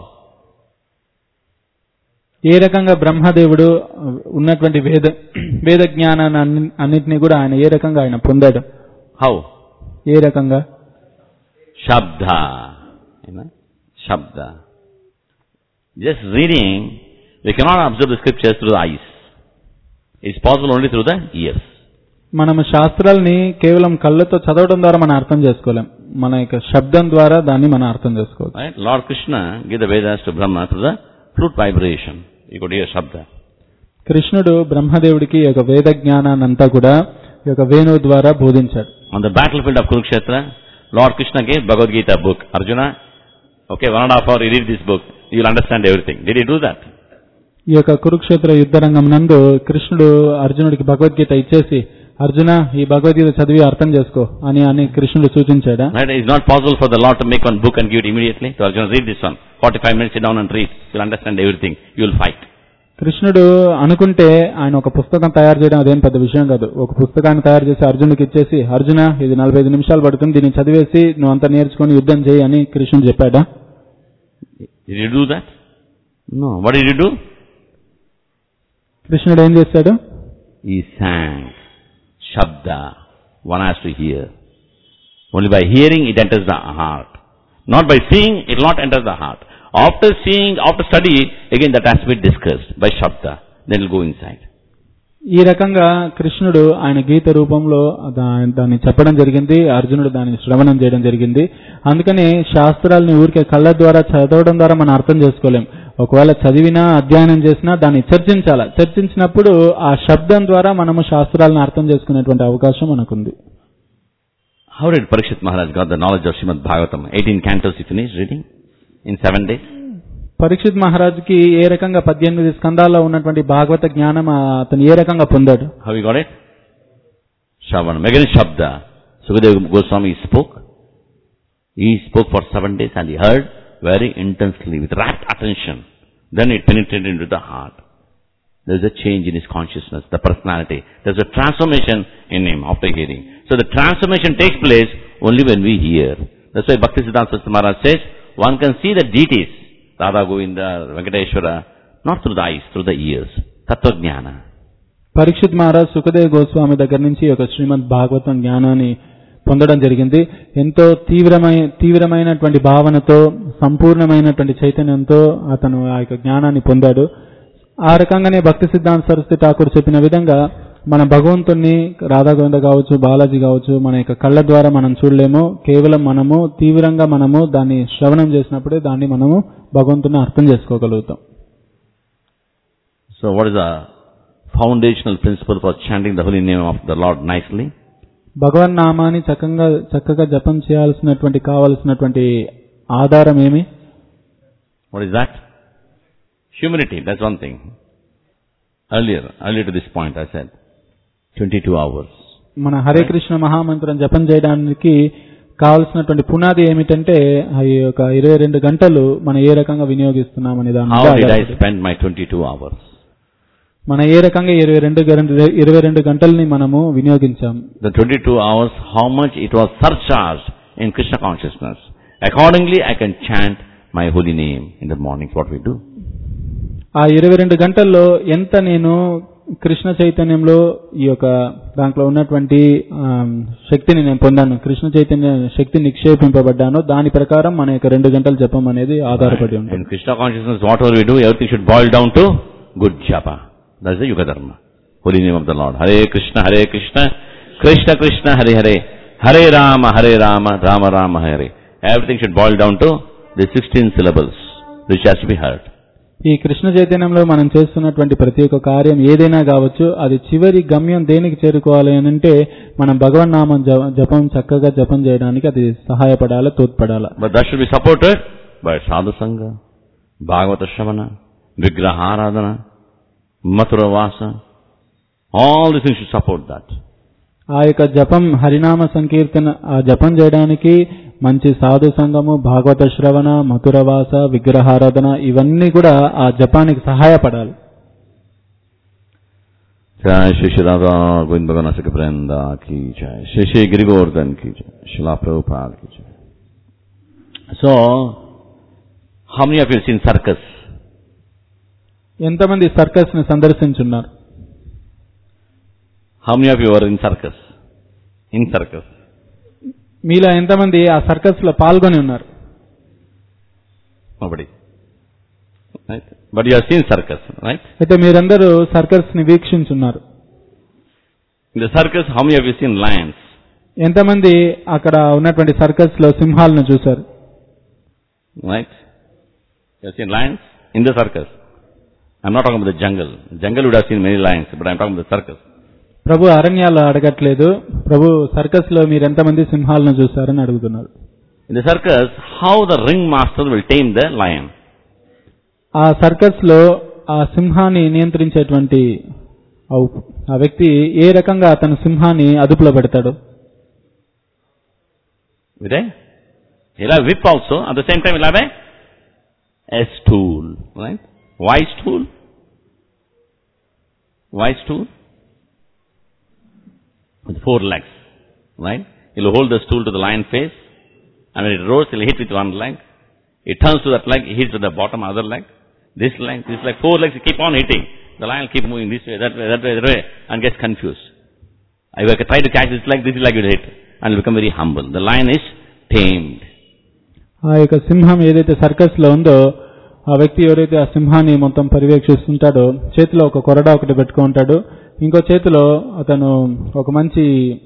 ఏ రకంగా బ్రహ్మదేవుడు ఉన్నటువంటి వేద జ్ఞానాన్ని అన్నిటినీ కూడా ఆయన ఏ రకంగా ఆయన పొందాడు? How? ఏ రకంగా? Shabda. Shabda. Just reading, we cannot absorb the scriptures through the eyes. It's possible only through the ears. మనము శాస్త్రాల్ని కేవలం కళ్ళతో చదవడం ద్వారా మనం అర్థం చేసుకోలేం. మన యొక్క శబ్దం ద్వారా దాన్ని మనం అర్థం చేసుకోవచ్చు. Right? Lord Krishna gave the Vedas to Brahma through the flute vibration. You could hear Shabda. కృష్ణుడు బ్రహ్మదేవుడికి ఈ యొక్క వేద జ్ఞానాన్నంతా కూడా ఈ యొక్క వేణువు ద్వారా బోధించాడు. On the battlefield of Kurukshetra, Lord Krishna gave Bhagavad Gita book. Arjuna, okay, 1.5 hours, you read this book, you will understand everything. Did he do that? ఈ యొక్క కురుక్షేత్ర యుద్ధరంగం నందు కృష్ణుడు అర్జునుడికి భగవద్గీత ఇచ్చేసి, అర్జున ఈ భగవద్గీత చదివి అర్థం చేసుకో అని కృష్ణుడు సూచించాడా? Right? It's not possible for the Lord to make one book and give it immediately. So Arjuna, read this one. 45 minutes, sit down and read. You will understand everything. You will fight. కృష్ణుడు అనుకుంటే ఆయన ఒక పుస్తకం తయారు చేయడం అదేం పెద్ద విషయం కాదు. ఒక పుస్తకాన్ని తయారు చేసి అర్జునుడికి ఇచ్చేసి, అర్జున ఇది 45 నిమిషాలు పడుతుంది, దీన్ని చదివేసి నువ్వు అంతా నేర్చుకుని యుద్ధం చేయి అని కృష్ణుడు చెప్పాడా? Did he do that? No. What did he do? కృష్ణుడు ఏం చేశాడు? He sang Shabda. One has to hear. Only by hearing it enters the heart. Not by seeing, it will not enter the heart. After seeing, after study, again that has to be discussed by Shabda. Then it will go inside. ఈ రకంగా కృష్ణుడు ఆయన గీత రూపంలో దాన్ని చెప్పడం జరిగింది, అర్జునుడు దాన్ని శ్రవణం చేయడం జరిగింది. అందుకని శాస్త్రాలని ఊరికే కళ్ళ ద్వారా చదవడం ద్వారా మనం అర్థం చేసుకోలేం. ఒకవేళ చదివినా అధ్యయనం చేసినా దాన్ని చర్చించాలి. చర్చించినప్పుడు ఆ శబ్దం ద్వారా మనము శాస్త్రాలను అర్థం చేసుకునేటువంటి అవకాశం మనకుంది. How did Parikshit Maharaj got the knowledge of Srimad Bhagavatam? 18 cantos he finished reading in 7 days. Parikshit మహారాజుకి ఏ రకంగా 18 స్కందాల్లో ఉన్నటువంటి భాగవత జ్ఞానం అతను ఏ రకంగా పొందాడు? How he got it? Shravanam. Again Shabda. Sukadeva Goswami spoke. He spoke for 7 days and he heard very intensely with rapt attention. Then it penetrated into the heart. There is a change in his consciousness, the personality. There is a transformation in him after hearing. So the transformation takes place only when we hear. That's why Bhaktisiddhanta Saraswati Maharaj says, one can see the deities, Radha Govinda, Venkateshwara, not through the eyes, through the ears. Tattva Jnana. Parikshit Maharaj Sukhdev Goswami దగ్గర నుంచి ఒక శ్రీమద్ భాగవతం జ్ఞానాన్ని పొందడం జరిగింది. ఎంతో తీవ్రమైనటువంటి భావనతో, సంపూర్ణమైనటువంటి చైతన్యంతో అతను ఆ యొక్క జ్ఞానాన్ని పొందాడు. ఆ రకంగానే భక్తి సిద్ధాంత సరస్వతి ఠాకూర్ చెప్పిన విధంగా మన భగవంతుణ్ణి రాధాగోవింద కావచ్చు, బాలాజీ కావచ్చు, మన యొక్క కళ్ళ ద్వారా మనం చూడలేము. కేవలం మనము తీవ్రంగా మనము దాన్ని శ్రవణం చేసినప్పుడే దాన్ని మనము భగవంతుని అర్థం చేసుకోగలుగుతాం. So what is the foundational principle for chanting the holy name of the Lord nicely? భగవన్ నామాన్ని చక్కగా జపం చేయాల్సినటువంటి కావాల్సినటువంటి ఆధారం ఏమి? What is that? Humility, that's one thing. Earlier to this point I said, 22 hours. మన హరే కృష్ణ మహామంత్రం జపం చేయడానికి కావాల్సినటువంటి పునాది ఏమిటంటే ఈ యొక్క 22 గంటలు మనం ఏ రకంగా వినియోగిస్తున్నామనే దాని మీద. How did I spend my 22 hours? మనం ఏ రకంగా 22 గంటల్ని మనము వినియోగించాం. The 22 hours, how much it was surcharged in Krishna consciousness. Accordingly, I can chant my holy name in the morning. What we do? ఆ 22 గంటల్లో ఎంత నేను కృష్ణ చైతన్యంలో ఈ యొక్క దాంట్లో ఉన్నటువంటి శక్తిని నేను పొందాను, కృష్ణ చైతన్య శక్తి నిక్షేపింపబడ్డాను, దాని ప్రకారం మన యొక్క 2 గంటలు జపం అనేది ఆధారపడి ఉంటుంది. In Krishna consciousness, whatever we do, everything should boil down to good japa. That is the Yuga Dharma. Holy name of the Lord. Hare Krishna, Krishna Krishna, Hare Hare, Hare Rama, Rama Rama, Hare. Everything should boil down to the 16 syllables, which has to be heard. ఈ కృష్ణ చైతన్యంలో మనం చేస్తున్నటువంటి ప్రతి ఒక్క కార్యం ఏదైనా కావచ్చు, అది చివరి గమ్యం దేనికి చేరుకోవాలి అని అంటే మనం భగవన్ నామం జపం చక్కగా జపం చేయడానికి అది సహాయపడాలి, తోడ్పడాలి. But that should be supported by sadhu sangha, bhagavata shravana, vigraharadhana, mathura vasa. All these things should support that. ఆ యొక్క జపం హరినామ సంకీర్తన ఆ జపం చేయడానికి మంచి సాధు సంఘము, భాగవత శ్రవణ, మధురవాస, విగ్రహారాధన ఇవన్నీ కూడా ఆ జపానికి సహాయపడాలి. జై శ్రీ శ్రీ రాధా గోవింద భగవాన్ కి బృంద కి జై, శ్రీ శ్రీ గిరి గోవర్ధన్ కి జై, శిలా ప్రభుపాద కి జై. So, how many of you have seen circus? ఎంతమంది సర్కస్ ని సందర్శించున్నారు? How many of you were in circus? In circus. మీలో ఎంతమంది ఆ సర్కస్ లో పాల్గొని ఉన్నారు? Nobody. Right? But you have seen circus, right? అయితే మీరందరూ సర్కస్ ని వీక్షించున్నారు. In the circus, how many of you seen lions? ఎంతమంది అక్కడ ఉన్నటువంటి సర్కస్ లో సింహాలను చూశారు? Right? You have seen lions in the circus. I'm not talking about the jungle. Jungle would have seen many lions, but I'm talking about the circus. ప్రభు అరణ్యాలు అడగట్లేదు, ప్రభు circus లో మీరు ఎంతమంది సింహాలను చూశారని అడుగుతున్నారు. In the circus, how the ringmaster will tame the lion? ఆ circus లో ఆ సింహాన్ని నియంత్రించేటువంటి ఆ వ్యక్తి ఏ రకంగా తన సింహాన్ని అదుపులో పెడతాడు? He'll have whip also. At the same time, he'll have a stool. Right? Why stool? Why stool? With 4 legs. Right? He'll hold the stool to the lion face. And when it rolls, he'll hit with one leg. It turns to that leg, he hits with the bottom other leg. This leg, 4 legs, he keep on hitting. The lion will keep moving this way, that way, that way, that way, and gets confused. I will try to catch this leg will hit. And will become very humble. The lion is tamed. ఆ యొక్క సింహం ఏదైతే circus లో ఉందో, ఆ వ్యక్తి ఎవరైతే ఆ సింహాన్ని మొత్తం పర్యవేక్షిస్తుంటాడో చేతిలో ఒక కొరడా ఒకటి పెట్టుకుంటాడు, ఇంకో చేతిలో అతను ఒక మంచి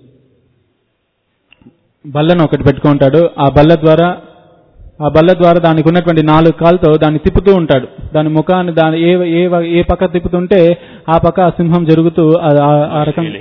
బల్లను ఒకటి పెట్టుకుంటాడు. ఆ బల్ల ద్వారా దానికి ఉన్నటువంటి 4 కాళ్ళతో దాన్ని తిప్పుతూ ఉంటాడు. దాని ముఖాన్ని దాని ఏ పక్క తిప్పుతుంటే ఆ పక్క ఆ సింహం జరుగుతూ ఆ రకంగా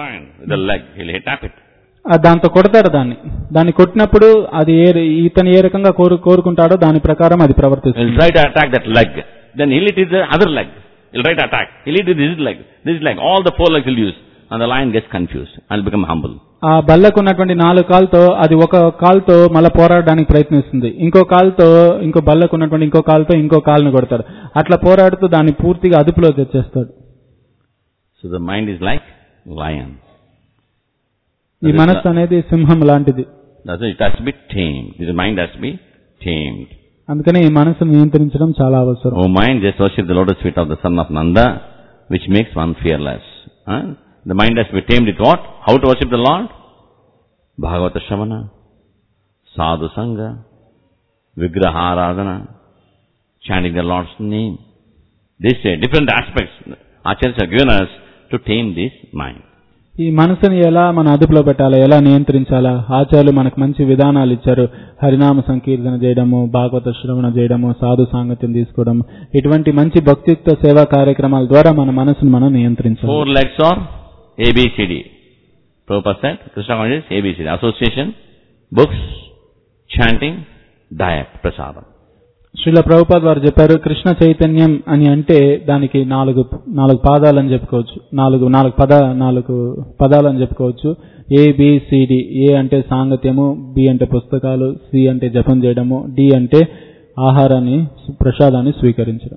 దాంతో కొడతాడు. దాన్ని కొట్టినప్పుడు అది ఇతను ఏ రకంగా కోరుకుంటాడో దాని ప్రకారం అది ప్రవర్తిస్తుంది. He'll try to attack that leg. Then he'll hit the other leg. He'll try to attack. He'll hit this leg. All the 4 legs he'll use. And the lion gets confused and will become humble. ఆ బల్లకు ఉన్నటువంటి 4 కాళ్ళతో అది ఒక కాలుతో మళ్ళీ పోరాడడానికి ప్రయత్నిస్తుంది. ఇంకో బల్లకు ఉన్నటువంటి ఇంకో కాలుతో ఇంకో కాలును కొడతాడు. అట్లా పోరాడుతూ దాన్ని పూర్తిగా అదుపులో తెచ్చేస్తాడు. So the mind is like lion. ఈ మనస్సు అనేది సింహం లాంటిది. It has to be tamed. The mind has to be tamed. అందుకని ఈ మనసును నియంత్రించడం చాలా అవసరం. Oh mind, just worship the lotus feet of the son of Nanda, which makes one fearless. The mind has to be tamed with what? How to worship the Lord? Bhagavata Shravana, Sadhu Sangha, Vigraha Aradhana, chanting the Lord's name. These different aspects Acharyas have given us to tame this mind. ఈ మనసుని ఎలా మన అదుపులో పెట్టాలా, ఎలా నియంత్రించాలా, ఆచార్యులు మనకు మంచి విధానాలు ఇచ్చారు. హరినామ సంకీర్తన చేయడము, భాగవత శ్రవణ చేయడము, సాధు సాంగత్యం తీసుకోవడం, ఇటువంటి మంచి భక్తియుక్త సేవా కార్యక్రమాల ద్వారా మన మనసును మనం నియంత్రించాలి. 4 legs are ABCD. Prabhupada said, Krishna consciousness ABCD. Association, books, chanting, diet, prasadam. Srila Prabhupada వారు చెప్పారు, కృష్ణ చైతన్యం అని అంటే దానికి 4 పాదాలని చెప్పుకోవచ్చు, 4 పదాలని చెప్పుకోవచ్చు. ABCD. ఏ అంటే సాంగత్యము, B అంటే పుస్తకాలు, C అంటే జపం చేయడము, D అంటే ఆహారాన్ని ప్రసాదాన్ని స్వీకరించడం.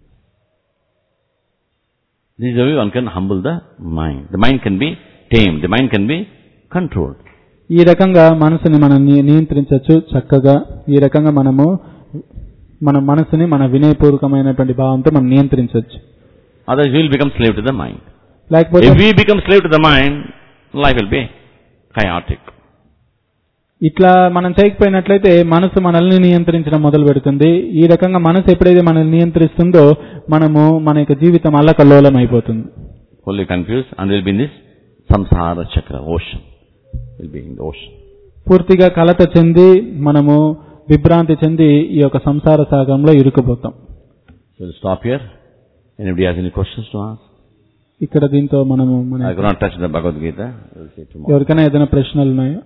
This is the way one can humble the mind. The mind can be tamed. The mind can be controlled. ఈ రకంగా మనసుని మనం నియంత్రించవచ్చు చక్కగా. ఈ రకంగా మన మనసుని మన వినయపూర్వకమైనటువంటి భావంతో మనం నియంత్రించవచ్చు. Otherwise we will become slave to the mind. లేకపోతే if we become slave to the mind, life will be chaotic. ఇట్లా మనం చేయకపోయినట్లయితే మనసు మనల్ని నియంత్రించడం మొదలు పెడుతుంది. ఈ రకంగా మనసు ఎప్పుడైతే మనల్ని నియంత్రిస్తుందో మన యొక్క జీవితం అల్లకల్లోలం అయిపోతుంది. Fully confused and will be in this samsara chakra, ocean. Will be in the ocean. పూర్తిగా కలత చెంది మనము విభ్రాంతి చెంది ఈ యొక్క సంసార సాగరంలో ఇరుక్కుపోతాం. So we'll stop here. Anybody has any questions to ask? ఇక్కడ దీంతో మనము I could not touch the Bhagavad Gita. We'll see tomorrow. ఎవరికైనా ఏదైనా ప్రశ్నలు ఉన్నాయో?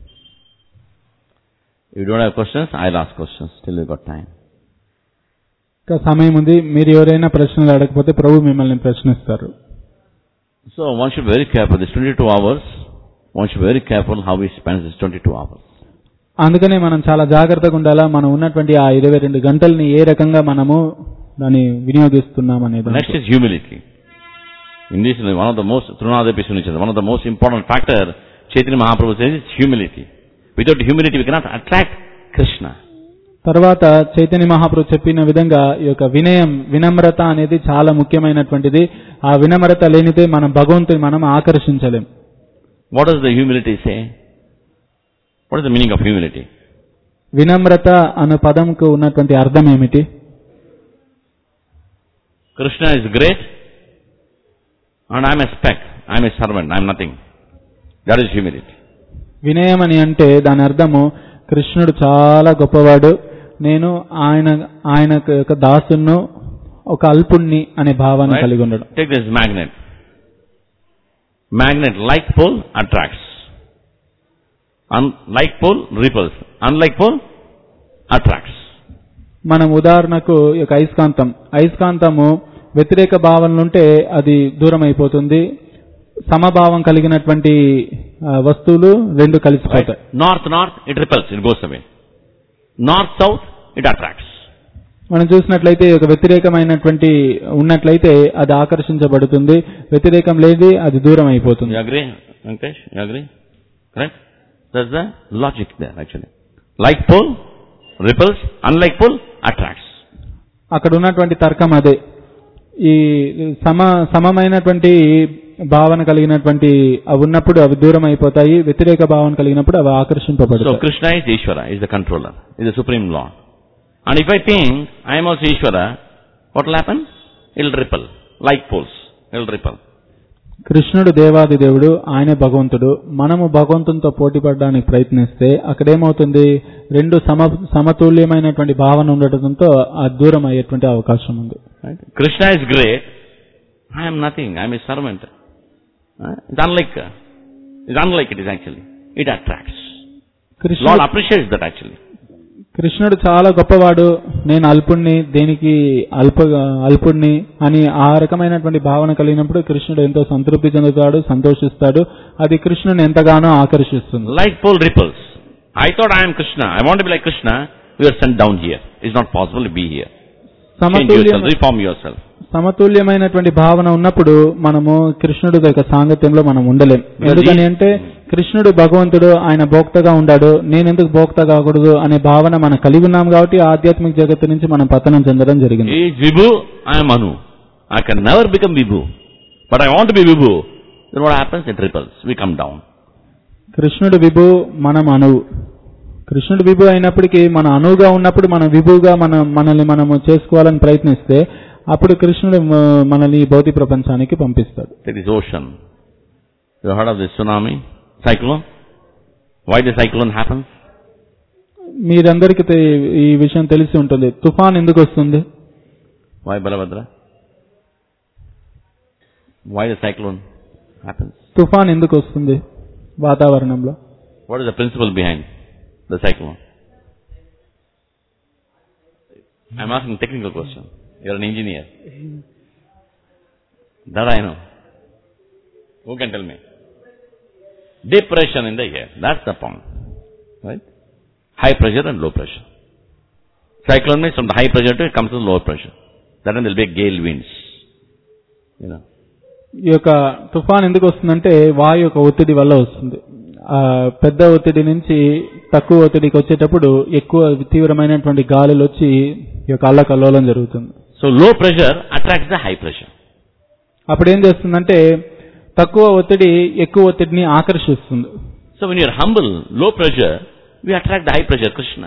If you don't have questions, I'll ask questions till we got time. ఇంకా సమయం ఉంది. మీరు ఎవరైనా ప్రశ్నలు అడగకపోతే ప్రభు మిమ్మల్ని ప్రశ్నిస్తారు. So one should be very careful. This 22 hours, one should be very careful how we spend this 22 hours. అందుకనే మనం చాలా జాగ్రత్తగా ఉండాలా. మనం ఉన్నటువంటి ఆ 22 గంటల్ని ఏ రకంగా మనము దాన్ని వినియోగిస్తున్నాం అనేది. Next is humility. In this, one of the most, Trunadapi Sunichandra, one of the most important factor, Chaitanya Mahaprabhu says, is humility. Without humility, we cannot attract Krishna. తర్వాత చైతన్య మహాప్రభు చెప్పిన విధంగా ఈ యొక్క వినమ్రత అనేది చాలా ముఖ్యమైనటువంటిది. ఆ వినమ్రత లేనిదే మనం భగవంతుని మనం ఆకర్షించలేం. What does the humility say? What is the meaning of humility? వినమ్రత అనే పదంకు ఉన్నటువంటి అర్థం ఏమిటి? Krishna is great and I am a speck. I am a servant, I am nothing. That is humility. వినయం అని అంటే దాని అర్థము కృష్ణుడు చాలా గొప్పవాడు, నేను ఆయన యొక్క దాసును, ఒక అల్పుణ్ణి అనే భావాన్ని కలిగి ఉండడం. Take this magnet. Magnet, like pole attracts. Like pole repels. Unlike pole attracts. మనం ఉదాహరణకు ఒక అయస్కాంతము వ్యతిరేక భావనలుంటే అది దూరం అయిపోతుంది, సమభావం కలిగినటువంటి వస్తువులు రెండు కలిసిపోతాయి. North, it repels, it goes away. North, south, it attracts. మనం చూసినట్లయితే ఒక వ్యతిరేకమైనటువంటి ఉన్నట్లయితే అది ఆకర్షించబడుతుంది, వ్యతిరేకం లేది అది దూరం అయిపోతుంది. You agree, Venkatesh? You agree? Correct? That's the logic there actually. Like pole repels, unlike pole attracts. అక్కడ ఉన్నటువంటి తర్కం అదే. ఈ సమమైనటువంటి భావన కలిగినటువంటి అవి ఉన్నప్పుడు అవి దూరం అయిపోతాయి, వ్యతిరేక భావన కలిగినప్పుడు అవి ఆకర్షింపబడతాయి. So Krishna is Ishvara, is the controller, is the supreme Lord. And if I think I am also Ishvara, what will happen? It will repel, like poles, it will repel. కృష్ణుడు దేవాది దేవుడు, ఆయనే భగవంతుడు. మనము భగవంతునితో పోటీ పడడానికి ప్రయత్నిస్తే అక్కడేమవుతుంది, రెండు సమతుల్యమైనటువంటి భావన ఉండటంతో ఆ దూరం అయ్యేటువంటి అవకాశం ఉంది. Krishna is great, I am nothing, I am a servant. It's unlike it is actually. It attracts. Lord appreciates that actually. కృష్ణుడు చాలా గొప్పవాడు, నేను అల్పుణ్ణి, దేనికి అల్పుణ్ణి అని ఆ రకమైనటువంటి భావన కలిగినప్పుడు కృష్ణుడు ఎంతో సంతృప్తి చెందుతాడు, సంతోషిస్తాడు. అది కృష్ణుని ఎంతగానో ఆకర్షిస్తుంది. Like pole repels. I thought I am Krishna, I want to be like Krishna, we are sent down here. It's not possible to be here. Change yourself, reform yourself. సమతుల్యమైనటువంటి భావన ఉన్నప్పుడు మనము కృష్ణుడి యొక్క సాంగత్యంలో మనం ఉండలేం. ఎందుకని అంటే కృష్ణుడు భగవంతుడు, ఆయన భోక్తగా ఉండాడు, నేనెందుకు భోక్త కాకూడదు అనే భావన మనం కలిగి ఉన్నాం కాబట్టి ఆధ్యాత్మిక జగత్తు నుంచి మనం పతనం చెందడం జరిగింది. He is Vibhu, I am Anu. I can never become Vibhu, but I want to be Vibhu. Then what happens? It repels. We come down. కృష్ణుడు విభు, మనం అణువు. కృష్ణుడు విభు అయినప్పటికీ మన అణువుగా ఉన్నప్పుడు మనం విభుగా మనల్ని మనము చేసుకోవాలని ప్రయత్నిస్తే అప్పుడు కృష్ణుడు మనల్ని భౌతిక ప్రపంచానికి పంపిస్తాడు. There is ocean. You heard of this tsunami? Cyclone? Why the cyclone happens? మీరందరికీ ఈ విషయం తెలిసి ఉంటుంది. తుఫాన్ ఎందుకు వస్తుంది? Why Balabhadra? Why the cyclone happens? తుఫాన్ ఎందుకు వస్తుంది వాతావరణంలో? What is the principle behind the cyclone? I am asking technical question. You are an engineer. That I know. Who can tell me? Depression in the air. That's the point. Right? High pressure and low pressure. Cyclone means from the high pressure to it comes to the low pressure. That then there will be gale winds. You know. ఈ యొక్క తుఫాన్ ఎందుకు వస్తుందంటే వాయు యొక్క ఒత్తిడి వల్ల వస్తుంది. పెద్ద ఒత్తిడి నుంచి తక్కువ ఒత్తిడికి వచ్చేటప్పుడు ఎక్కువ తీవ్రమైనటువంటి గాలులు వచ్చి ఈ యొక్క అల్లకల్లోలం జరుగుతుంది. So low pressure attracts the high pressure. అప్పుడు ఏం చేస్తుందంటే తక్కువ ఒత్తిడి ఎక్కువ ఒత్తిడిని ఆకర్షిస్తుంది. So when you are humble, low pressure, we attract the high pressure, Krishna.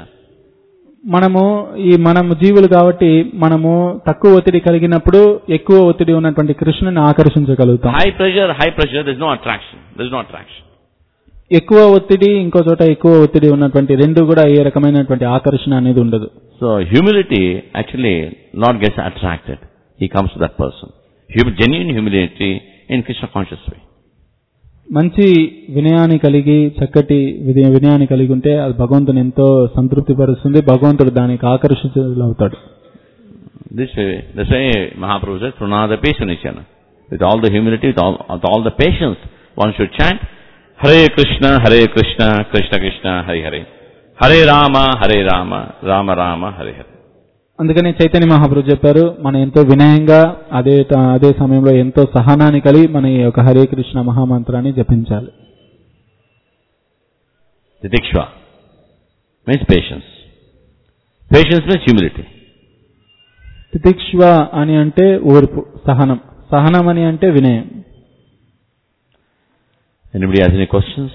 మనము జీవులు కాబట్టి మనము తక్కువ ఒత్తిడి కలిగినప్పుడు ఎక్కువ ఒత్తిడి ఉన్నటువంటి కృష్ణుని ఆకర్షించగలుగుతాం. High pressure, there is no attraction. There is no attraction. ఎక్కువ ఒత్తిడి ఇంకో చోట ఎక్కువ ఒత్తిడి ఉన్నటువంటి రెండు కూడా ఏ రకమైనటువంటి ఆకర్షణ అనేది ఉండదు. So humility, actually, Lord gets attracted. He comes to that person. Genuine humility in Krishna conscious way. మంచి వినయాన్ని కలిగి చక్కటి వినయాన్ని కలిగి ఉంటే అది భగవంతుని ఎంతో సంతృప్తి పరుస్తుంది, భగవంతుడు దానికి ఆకర్షితులవుతాడు. This way Mahaprabhu says, Prunadapi Sunishana. With all the humility, with all the patience, one should chant, Hare Krishna, Krishna Krishna, Hare Hare. Hare Rama, Rama Rama, Hare Hare. అందుకని చైతన్య మహాప్రభు చెప్పారు, మనం ఎంతో వినయంగా అదే సమయంలో ఎంతో సహనాన్ని కలిగి మన ఈ యొక్క Hare Krishna మహామంత్రాన్ని జపించాలి. Titikshva means patience. Patience means humility. తితిక్ష్వ అని అంటే ఓర్పు, సహనం. సహనం అని అంటే వినయం. Anybody has any questions?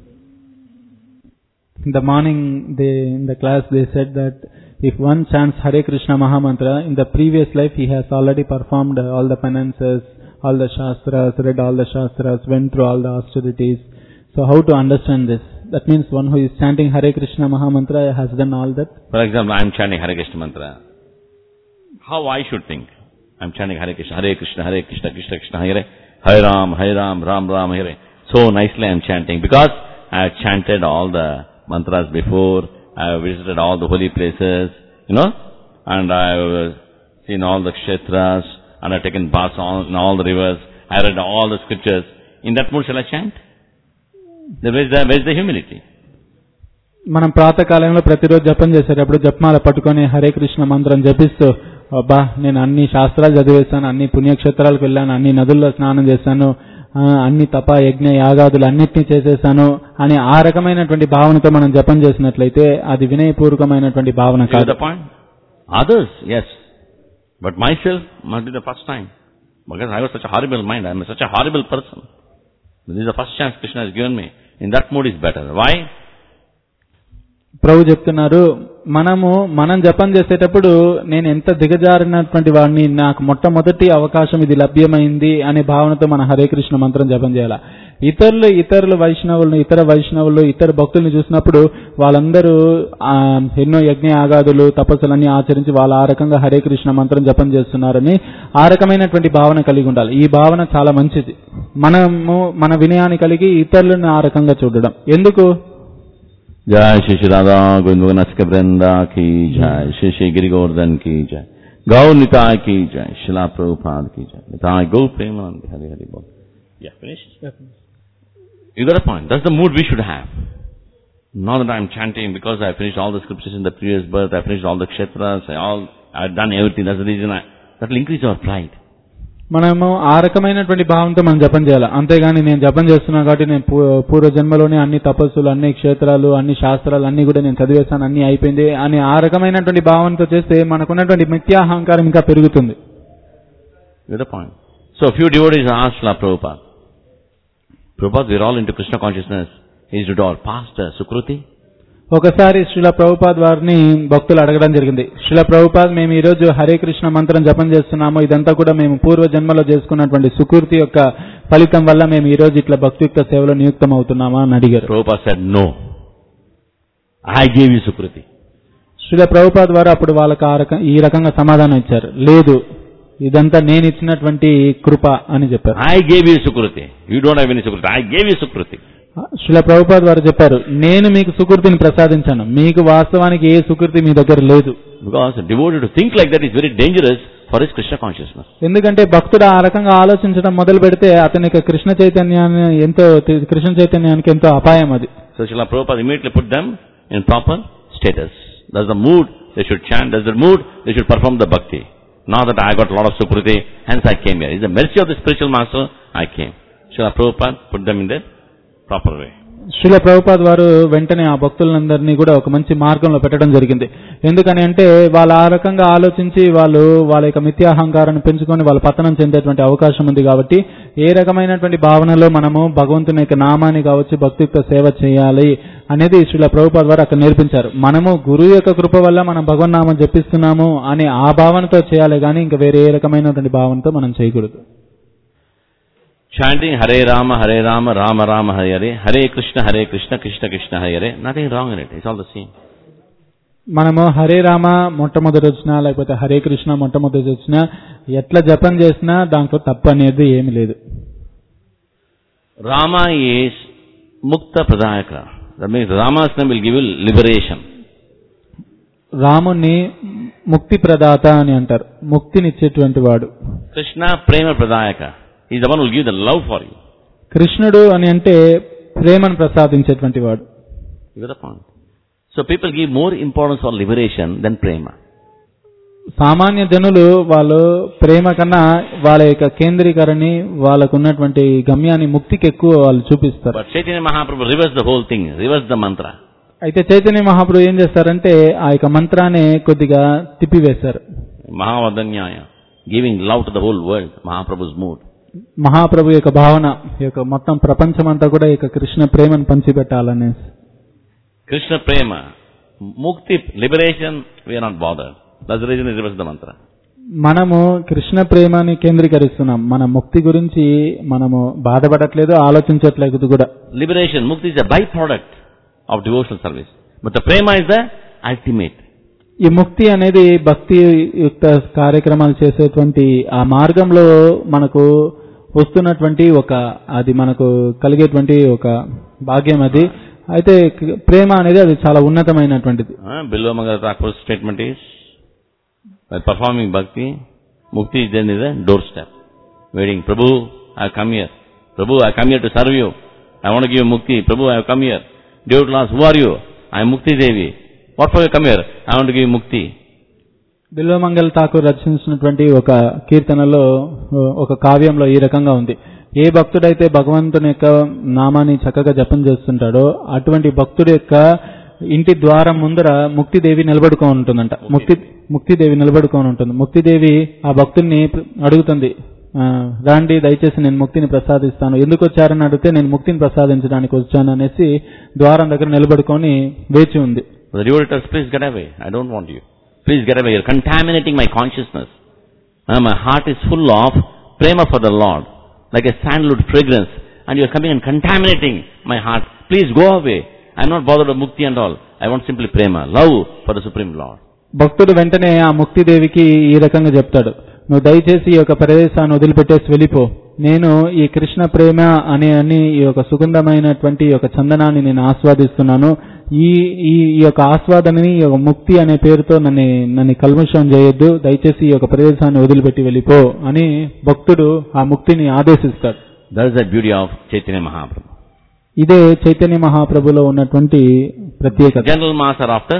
In the morning, in the class, they said that if one chants Hare Krishna Mahamantra, in the previous life he has already performed all the penances, all the Shastras, read all the Shastras, went through all the austerities. So how to understand this? That means one who is chanting Hare Krishna Mahamantra has done all that? For example, I am chanting Hare Krishna mantra. How I should think? I am chanting Hare Krishna, Krishna Krishna Krishna Hare, Hare Ram, Ram Ram Hare. So nicely I am chanting because I have chanted all the mantras before, I have visited all the holy places, and I have seen all the kshetras, and I have taken baths in all the rivers, I read all the scriptures. In that mood shall I chant? Where is the humility? మనం ప్రాతకాలంలో ప్రతిరోజు జపం చేసేటప్పుడు జపమాల పట్టుకొని హరే కృష్ణ మంత్రం జపిస్తూ అబ్బా నేను అన్ని శాస్త్రాలు చదివేశాను, అన్ని పుణ్యక్షేత్రాలకు వెళ్ళాను, అన్ని నదుల్లో స్నానం చేశాను, అన్ని తప యజ్ఞ యాగాదులు అన్నిటినీ చేసేశాను అని ఆ రకమైనటువంటి భావనతో మనం జపం చేసినట్లయితే అది వినయపూర్వకమైనటువంటి భావన కాదు. Others, yes. But myself must be the first time. Because I was such a horrible mind. I am such a horrible person. This is the first chance Krishna has given me. In that mood is better. Why? ప్రభు చెప్తున్నారు, మనం జపం చేసేటప్పుడు నేను ఎంత దిగజారినటువంటి వాడిని, నాకు మొట్టమొదటి అవకాశం ఇది లభ్యమైంది అనే భావనతో మన హరే కృష్ణ మంత్రం జపం చేయాలి. ఇతర వైష్ణవులు ఇతర భక్తుల్ని చూసినప్పుడు వాళ్ళందరూ ఎన్నో యజ్ఞ యాగాదులు తపస్సులన్నీ ఆచరించి వాళ్ళు ఆ రకంగా హరే కృష్ణ మంత్రం జపం చేస్తున్నారని ఆ రకమైనటువంటి భావన కలిగి ఉండాలి. ఈ భావన చాలా మంచిది. మన వినయాన్ని కలిగి ఇతరులను ఆ రకంగా చూడడం ఎందుకు? जय श्री श्री राधा गोविंद नस्क वृंदा की जय, श्री श्री गिरि गोवर्धन की जय, गौ निताय की जय, शिला प्रभुपाद की जय, निताय गौ प्रेमानंद हरि हरि बोल. Yeah, finished? You got a point. That's the mood we should have. Not that I am chanting because I finished all the scriptures in the previous birth, I finished all the kshetras, I have done everything. That's the reason that will increase our pride. మనము ఆ రకమైనటువంటి భావంతో మనం జపం చేయాలి. అంతేగాని నేను జపం చేస్తున్నాను కాబట్టి నేను పూర్వజన్మలోనే అన్ని తపస్సులు, అన్ని క్షేత్రాలు, అన్ని శాస్త్రాలు అన్ని కూడా నేను చదివేస్తాను, అన్ని అయిపోయింది అని ఆ రకమైనటువంటి భావనతో చేస్తే మనకున్నటువంటి మిథ్యాహంకారం ఇంకా పెరుగుతుంది. Good point. So few devotees asked Prabhupada, we are all into Krishna consciousness. Is it our past Sukruti? ఒకసారి శ్రీల ప్రభుపాద్ వారిని భక్తులు అడగడం జరిగింది. శ్రీల ప్రభుపాద్, మేము ఈ రోజు హరే కృష్ణ మంత్రం జపం చేస్తున్నాము, ఇదంతా కూడా మేము పూర్వ జన్మలో చేసుకున్నటువంటి సుకృతి యొక్క ఫలితం వల్ల మేము ఈ రోజు ఇట్లా భక్తియుక్త సేవలో నియుక్తం అవుతున్నామా అని అడిగారు. Prabhupada said, no, I gave you Sukruti. Srila Prabhupad వారు అప్పుడు వాళ్ళకి ఈ రకంగా సమాధానం ఇచ్చారు, లేదు ఇదంతా నేను ఇచ్చినటువంటి కృప అని చెప్పారు. I gave you Sukruti. You don't have any Sukruti. I gave you Sukruti. Srila Prabhupad వారు చెప్పారు, నేను మీకు సుకృతిని ప్రసాదించాను, మీకు వాస్తవానికి ఏ సుకృతి మీ దగ్గర లేదు. Because devotee to think like that is very dangerous for his Krishna consciousness. ఎందుకంటే భక్తుడు ఆ రకంగా ఆలోచించడం మొదలు పెడితే అతనికి కృష్ణ చైతన్యానికి ఎంతో అపాయం అది. So Srila Prabhupada immediately put them in proper status. That's the mood they should chant. That's the mood they should perform the bhakti. Not that I got a lot of Sukruti, hence I came here. It's the mercy of the spiritual master I came. Srila Prabhupada put them in their proper way. Srila Prabhupad వారు వెంటనే ఆ భక్తులందరినీ కూడా ఒక మంచి మార్గంలో పెట్టడం జరిగింది. ఎందుకని అంటే వాళ్ళు ఆ రకంగా ఆలోచించి వాళ్ళ యొక్క మిథ్యాహంకారాన్ని పెంచుకొని వాళ్ళు పతనం చెందేటువంటి అవకాశం ఉంది. కాబట్టి ఏ రకమైనటువంటి భావనలో మనము భగవంతుని యొక్క నామాన్ని కావచ్చు భక్తియుక్త సేవ చేయాలి అనేది శ్రీల ప్రభుపాద్ వారు అక్కడ నేర్పించారు. మనము గురువు యొక్క కృప వల్ల మనం భగవన్నామం జపిస్తున్నాము అనే ఆ భావనతో చేయాలి కానీ ఇంకా వేరే ఏ రకమైనటువంటి భావనతో మనం చేయకూడదు. Chanting Hare Rama, Rama Rama Hare Hare, Hare Krishna, Krishna Krishna Hare Hare, nothing wrong in it. It's all the same. మనము హరే రామ మొట్టమొదటి వచ్చినా లేకపోతే హరే కృష్ణ మొట్టమొదటి వచ్చినా ఎట్లా జపం చేసినా దాంట్లో తప్పు అనేది ఏమి లేదు. Rama is Mukta Pradayaka. That means Rama's name will give you liberation. రాముని ముక్తి ప్రదాత అని అంటారు, ముక్తినిచ్చేటువంటి వాడు. Krishna Prema Pradayaka. He is the one who will give the love for you. కృష్ణుడు అని అంటే ప్రేమను ప్రసాదించేటువంటి వాడు. You got the point. So people give more importance for liberation than prema. సామాన్య జనులు వాళ్ళు ప్రేమ కన్నా వాళ్ళ యొక్క కేంద్రీకరణని వాళ్ళకు ఉన్నటువంటి గమ్యాన్ని ముక్తికి ఎక్కువ వాళ్ళు చూపిస్తారు. But Chaitanya Mahaprabhu reversed the whole thing, reversed the mantra. అయితే చైతన్య మహాప్రభు ఏం చేస్తారంటే ఆ యొక్క మంత్రాన్ని కొద్దిగా తిప్పివేశారు. Mahavadanyaya, giving love to the whole world, Mahaprabhu's mood. మహాప్రభు యొక్క భావన యొక్క మొత్తం ప్రపంచమంతా కూడా ఈ కృష్ణ ప్రేమను పంచిపెట్టాలనే. Krishna Prema, Mukti, liberation, we are not bothered. That's the reason he reversed the mantra. మనము కృష్ణ ప్రేమని కేంద్రీకరిస్తున్నాం. మన ముక్తి గురించి మనము బాధపడట్లేదు, ఆలోచించట్లేదు కూడా. Liberation, mukti is a byproduct of devotional service. But the prema is the ultimate. ఈ ముక్తి అనేది భక్తి యుక్త కార్యక్రమాలు చేసేటువంటి ఆ మార్గంలో మనకు వస్తున్నటువంటి అది మనకు కలిగేటువంటి ఒక భాగ్యం అది. అయితే ప్రేమ అనేది అది చాలా ఉన్నతమైనటువంటిది. Bilomangal Thakur's statement is, by performing bhakti, mukti is then is a doorstep. Waiting, Prabhu, I have come here. Prabhu, I come here to serve you. I want to give you mukti. Prabhu, I have come here. Devotee will ask, who are you? I am Mukti Devi. What for you come here? I want to give you mukti. బిల్వమంగళ్ Thakur రచించినటువంటి ఒక కీర్తనలో ఒక కావ్యంలో ఈ రకంగా ఉంది. ఏ భక్తుడైతే భగవంతుని యొక్క నామాన్ని చక్కగా జపం చేస్తుంటాడో అటువంటి భక్తుడి యొక్క ఇంటి ద్వారం ముందర ముక్తిదేవి నిలబడుకొని ఉంటుందంట. ముక్తిదేవి నిలబడుకొని ఉంటుంది. ముక్తిదేవి ఆ భక్తుడిని అడుగుతుంది, రాండి దయచేసి నేను ముక్తిని ప్రసాదిస్తాను. ఎందుకు వచ్చారని అడిగితే నేను ముక్తిని ప్రసాదించడానికి వచ్చాను అనేసి ద్వారం దగ్గర నిలబడుకొని వేచి ఉంది. The devotees, please get away. I don't want you. Please get away. You're contaminating my consciousness. My heart is full of prema for the Lord, like a sandalwood fragrance, and you're coming and contaminating my heart. Please go away. I'm not bothered with mukti and all. I want simply prema, love for the Supreme Lord. భక్తుడు వెంటనే ఆ ముక్తిదేవికి ఈ రకంగా చెప్తాడు, నువ్వు దయచేసి ఈ యొక్క ప్రదేశాన్ని వదిలిపెట్టేసి వెళ్ళిపో. నేను ఈ కృష్ణ ప్రేమ అనే ఈ యొక్క సుగంధమైనటువంటి యొక్క చందనాన్ని నేను ఆస్వాదిస్తున్నాను. ఈ యొక్క ఆస్వాదనని ఈ యొక్క ముక్తి అనే పేరుతో నన్ను కల్మషం చేయొద్దు. దయచేసి ఈ యొక్క ప్రదేశాన్ని వదిలిపెట్టి వెళ్ళిపో అని భక్తుడు ఆ ముక్తిని ఆదేశిస్తాడు. That is the beauty of Chaitanya Mahaprabhu. ఇదే చైతన్య మహాప్రభులో ఉన్నటువంటి ప్రత్యేకత. General master after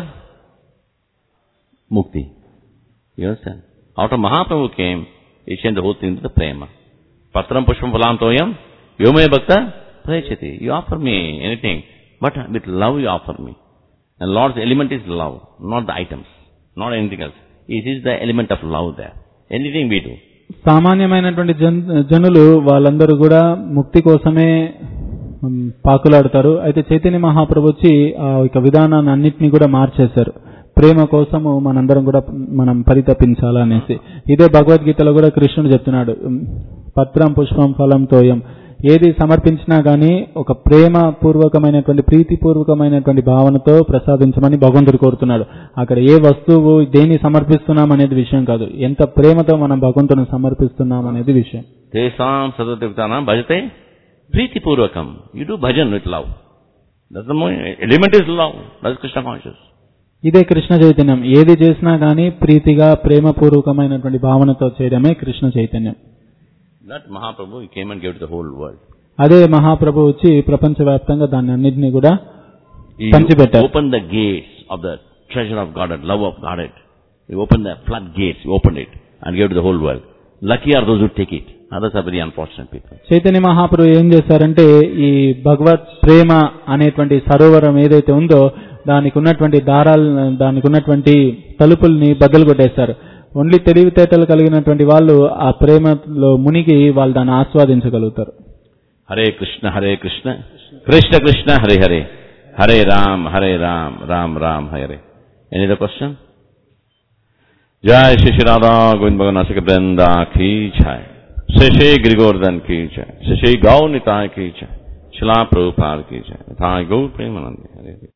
mukti. You understand? After Mahaprabhu came, he changed the whole thing to the prema. Patram pushpam phalam toyam yome bhakta prayachati. You offer me anything, but with love you offer me. And Lord's element is love, not the items, not anything else. It is the element of love there. Anything we do. సామాన్యమైనటువంటి జనులు వాళ్ళందరూ కూడా ముక్తి కోసమే పాకులాడతారు. అయితే చైతన్య మహాప్రభు వచ్చి ఆ యొక్క విధానాన్ని అన్నింటినీ కూడా మార్చేశారు. ప్రేమ కోసము మనందరం కూడా మనం పరితపించాలనేసి. ఇదే భగవద్గీతలో కూడా కృష్ణుడు చెప్తున్నాడు, పత్రం పుష్పం ఫలం తోయం. ఏది సమర్పించినా గానీ ఒక ప్రేమ పూర్వకమైనటువంటి ప్రీతిపూర్వకమైనటువంటి భావనతో ప్రసాదించమని భగవంతుడు కోరుతున్నాడు. అక్కడ ఏ వస్తువు దేన్ని సమర్పిస్తున్నాం అనేది విషయం కాదు, ఎంత ప్రేమతో మనం భగవంతుని సమర్పిస్తున్నాం అనేది విషయం. తేషాం సతతయుక్తానాం భజతే ప్రీతిపూర్వకం. You do bhajan with love. That's the element is love. That's Krishna conscious. ఇదే కృష్ణ చైతన్యం. ఏది చేసినా గానీ ప్రీతిగా ప్రేమపూర్వకమైనటువంటి భావనతో చేయడమే కృష్ణ చైతన్యం. That Mahaprabhu he came and gave to the whole world. అదే మహాప్రభు వచ్చి ప్రపంచవ్యాప్తంగా దాన్ని అన్నింటినీ కూడా పంచిపెట్టారు. He opened the gates of the treasure of Godhead, love of Godhead. He opened the flood gates. He opened it and gave to the whole world. Lucky are those who take it. Others are very unfortunate people. Chaitanya Mahaprabhu ఏం చేశారంటే ఈ భగవత్ ప్రేమ అనేటువంటి సరోవరం ఏదైతే ఉందో దానికి ఉన్నటువంటి దానికి ఉన్నటువంటి తలుపుల్ని బద్దలు కొట్టేశారు. ఓన్లీ తెలివితేటలు కలిగినటువంటి వాళ్ళు ఆ ప్రేమలో మునిగి వాళ్ళు దాన్ని ఆస్వాదించగలుగుతారు. Hare Krishna Krishna Krishna Hare Hare, Hare Ram Ram Ram Hare. Any other question? జై శ్రీ శ్రీ రాధా గోవింద భగవాన్ నాసిక బృందా కీ జై. శ్రీ శ్రీ గిరి గోవర్ధన్ కీ జై. శ్రీ శ్రీ గౌర్ నితాయ్ కీ జై. శిలా ప్రభుపాద కీ జై. గౌర్ ప్రేమానంద హరే.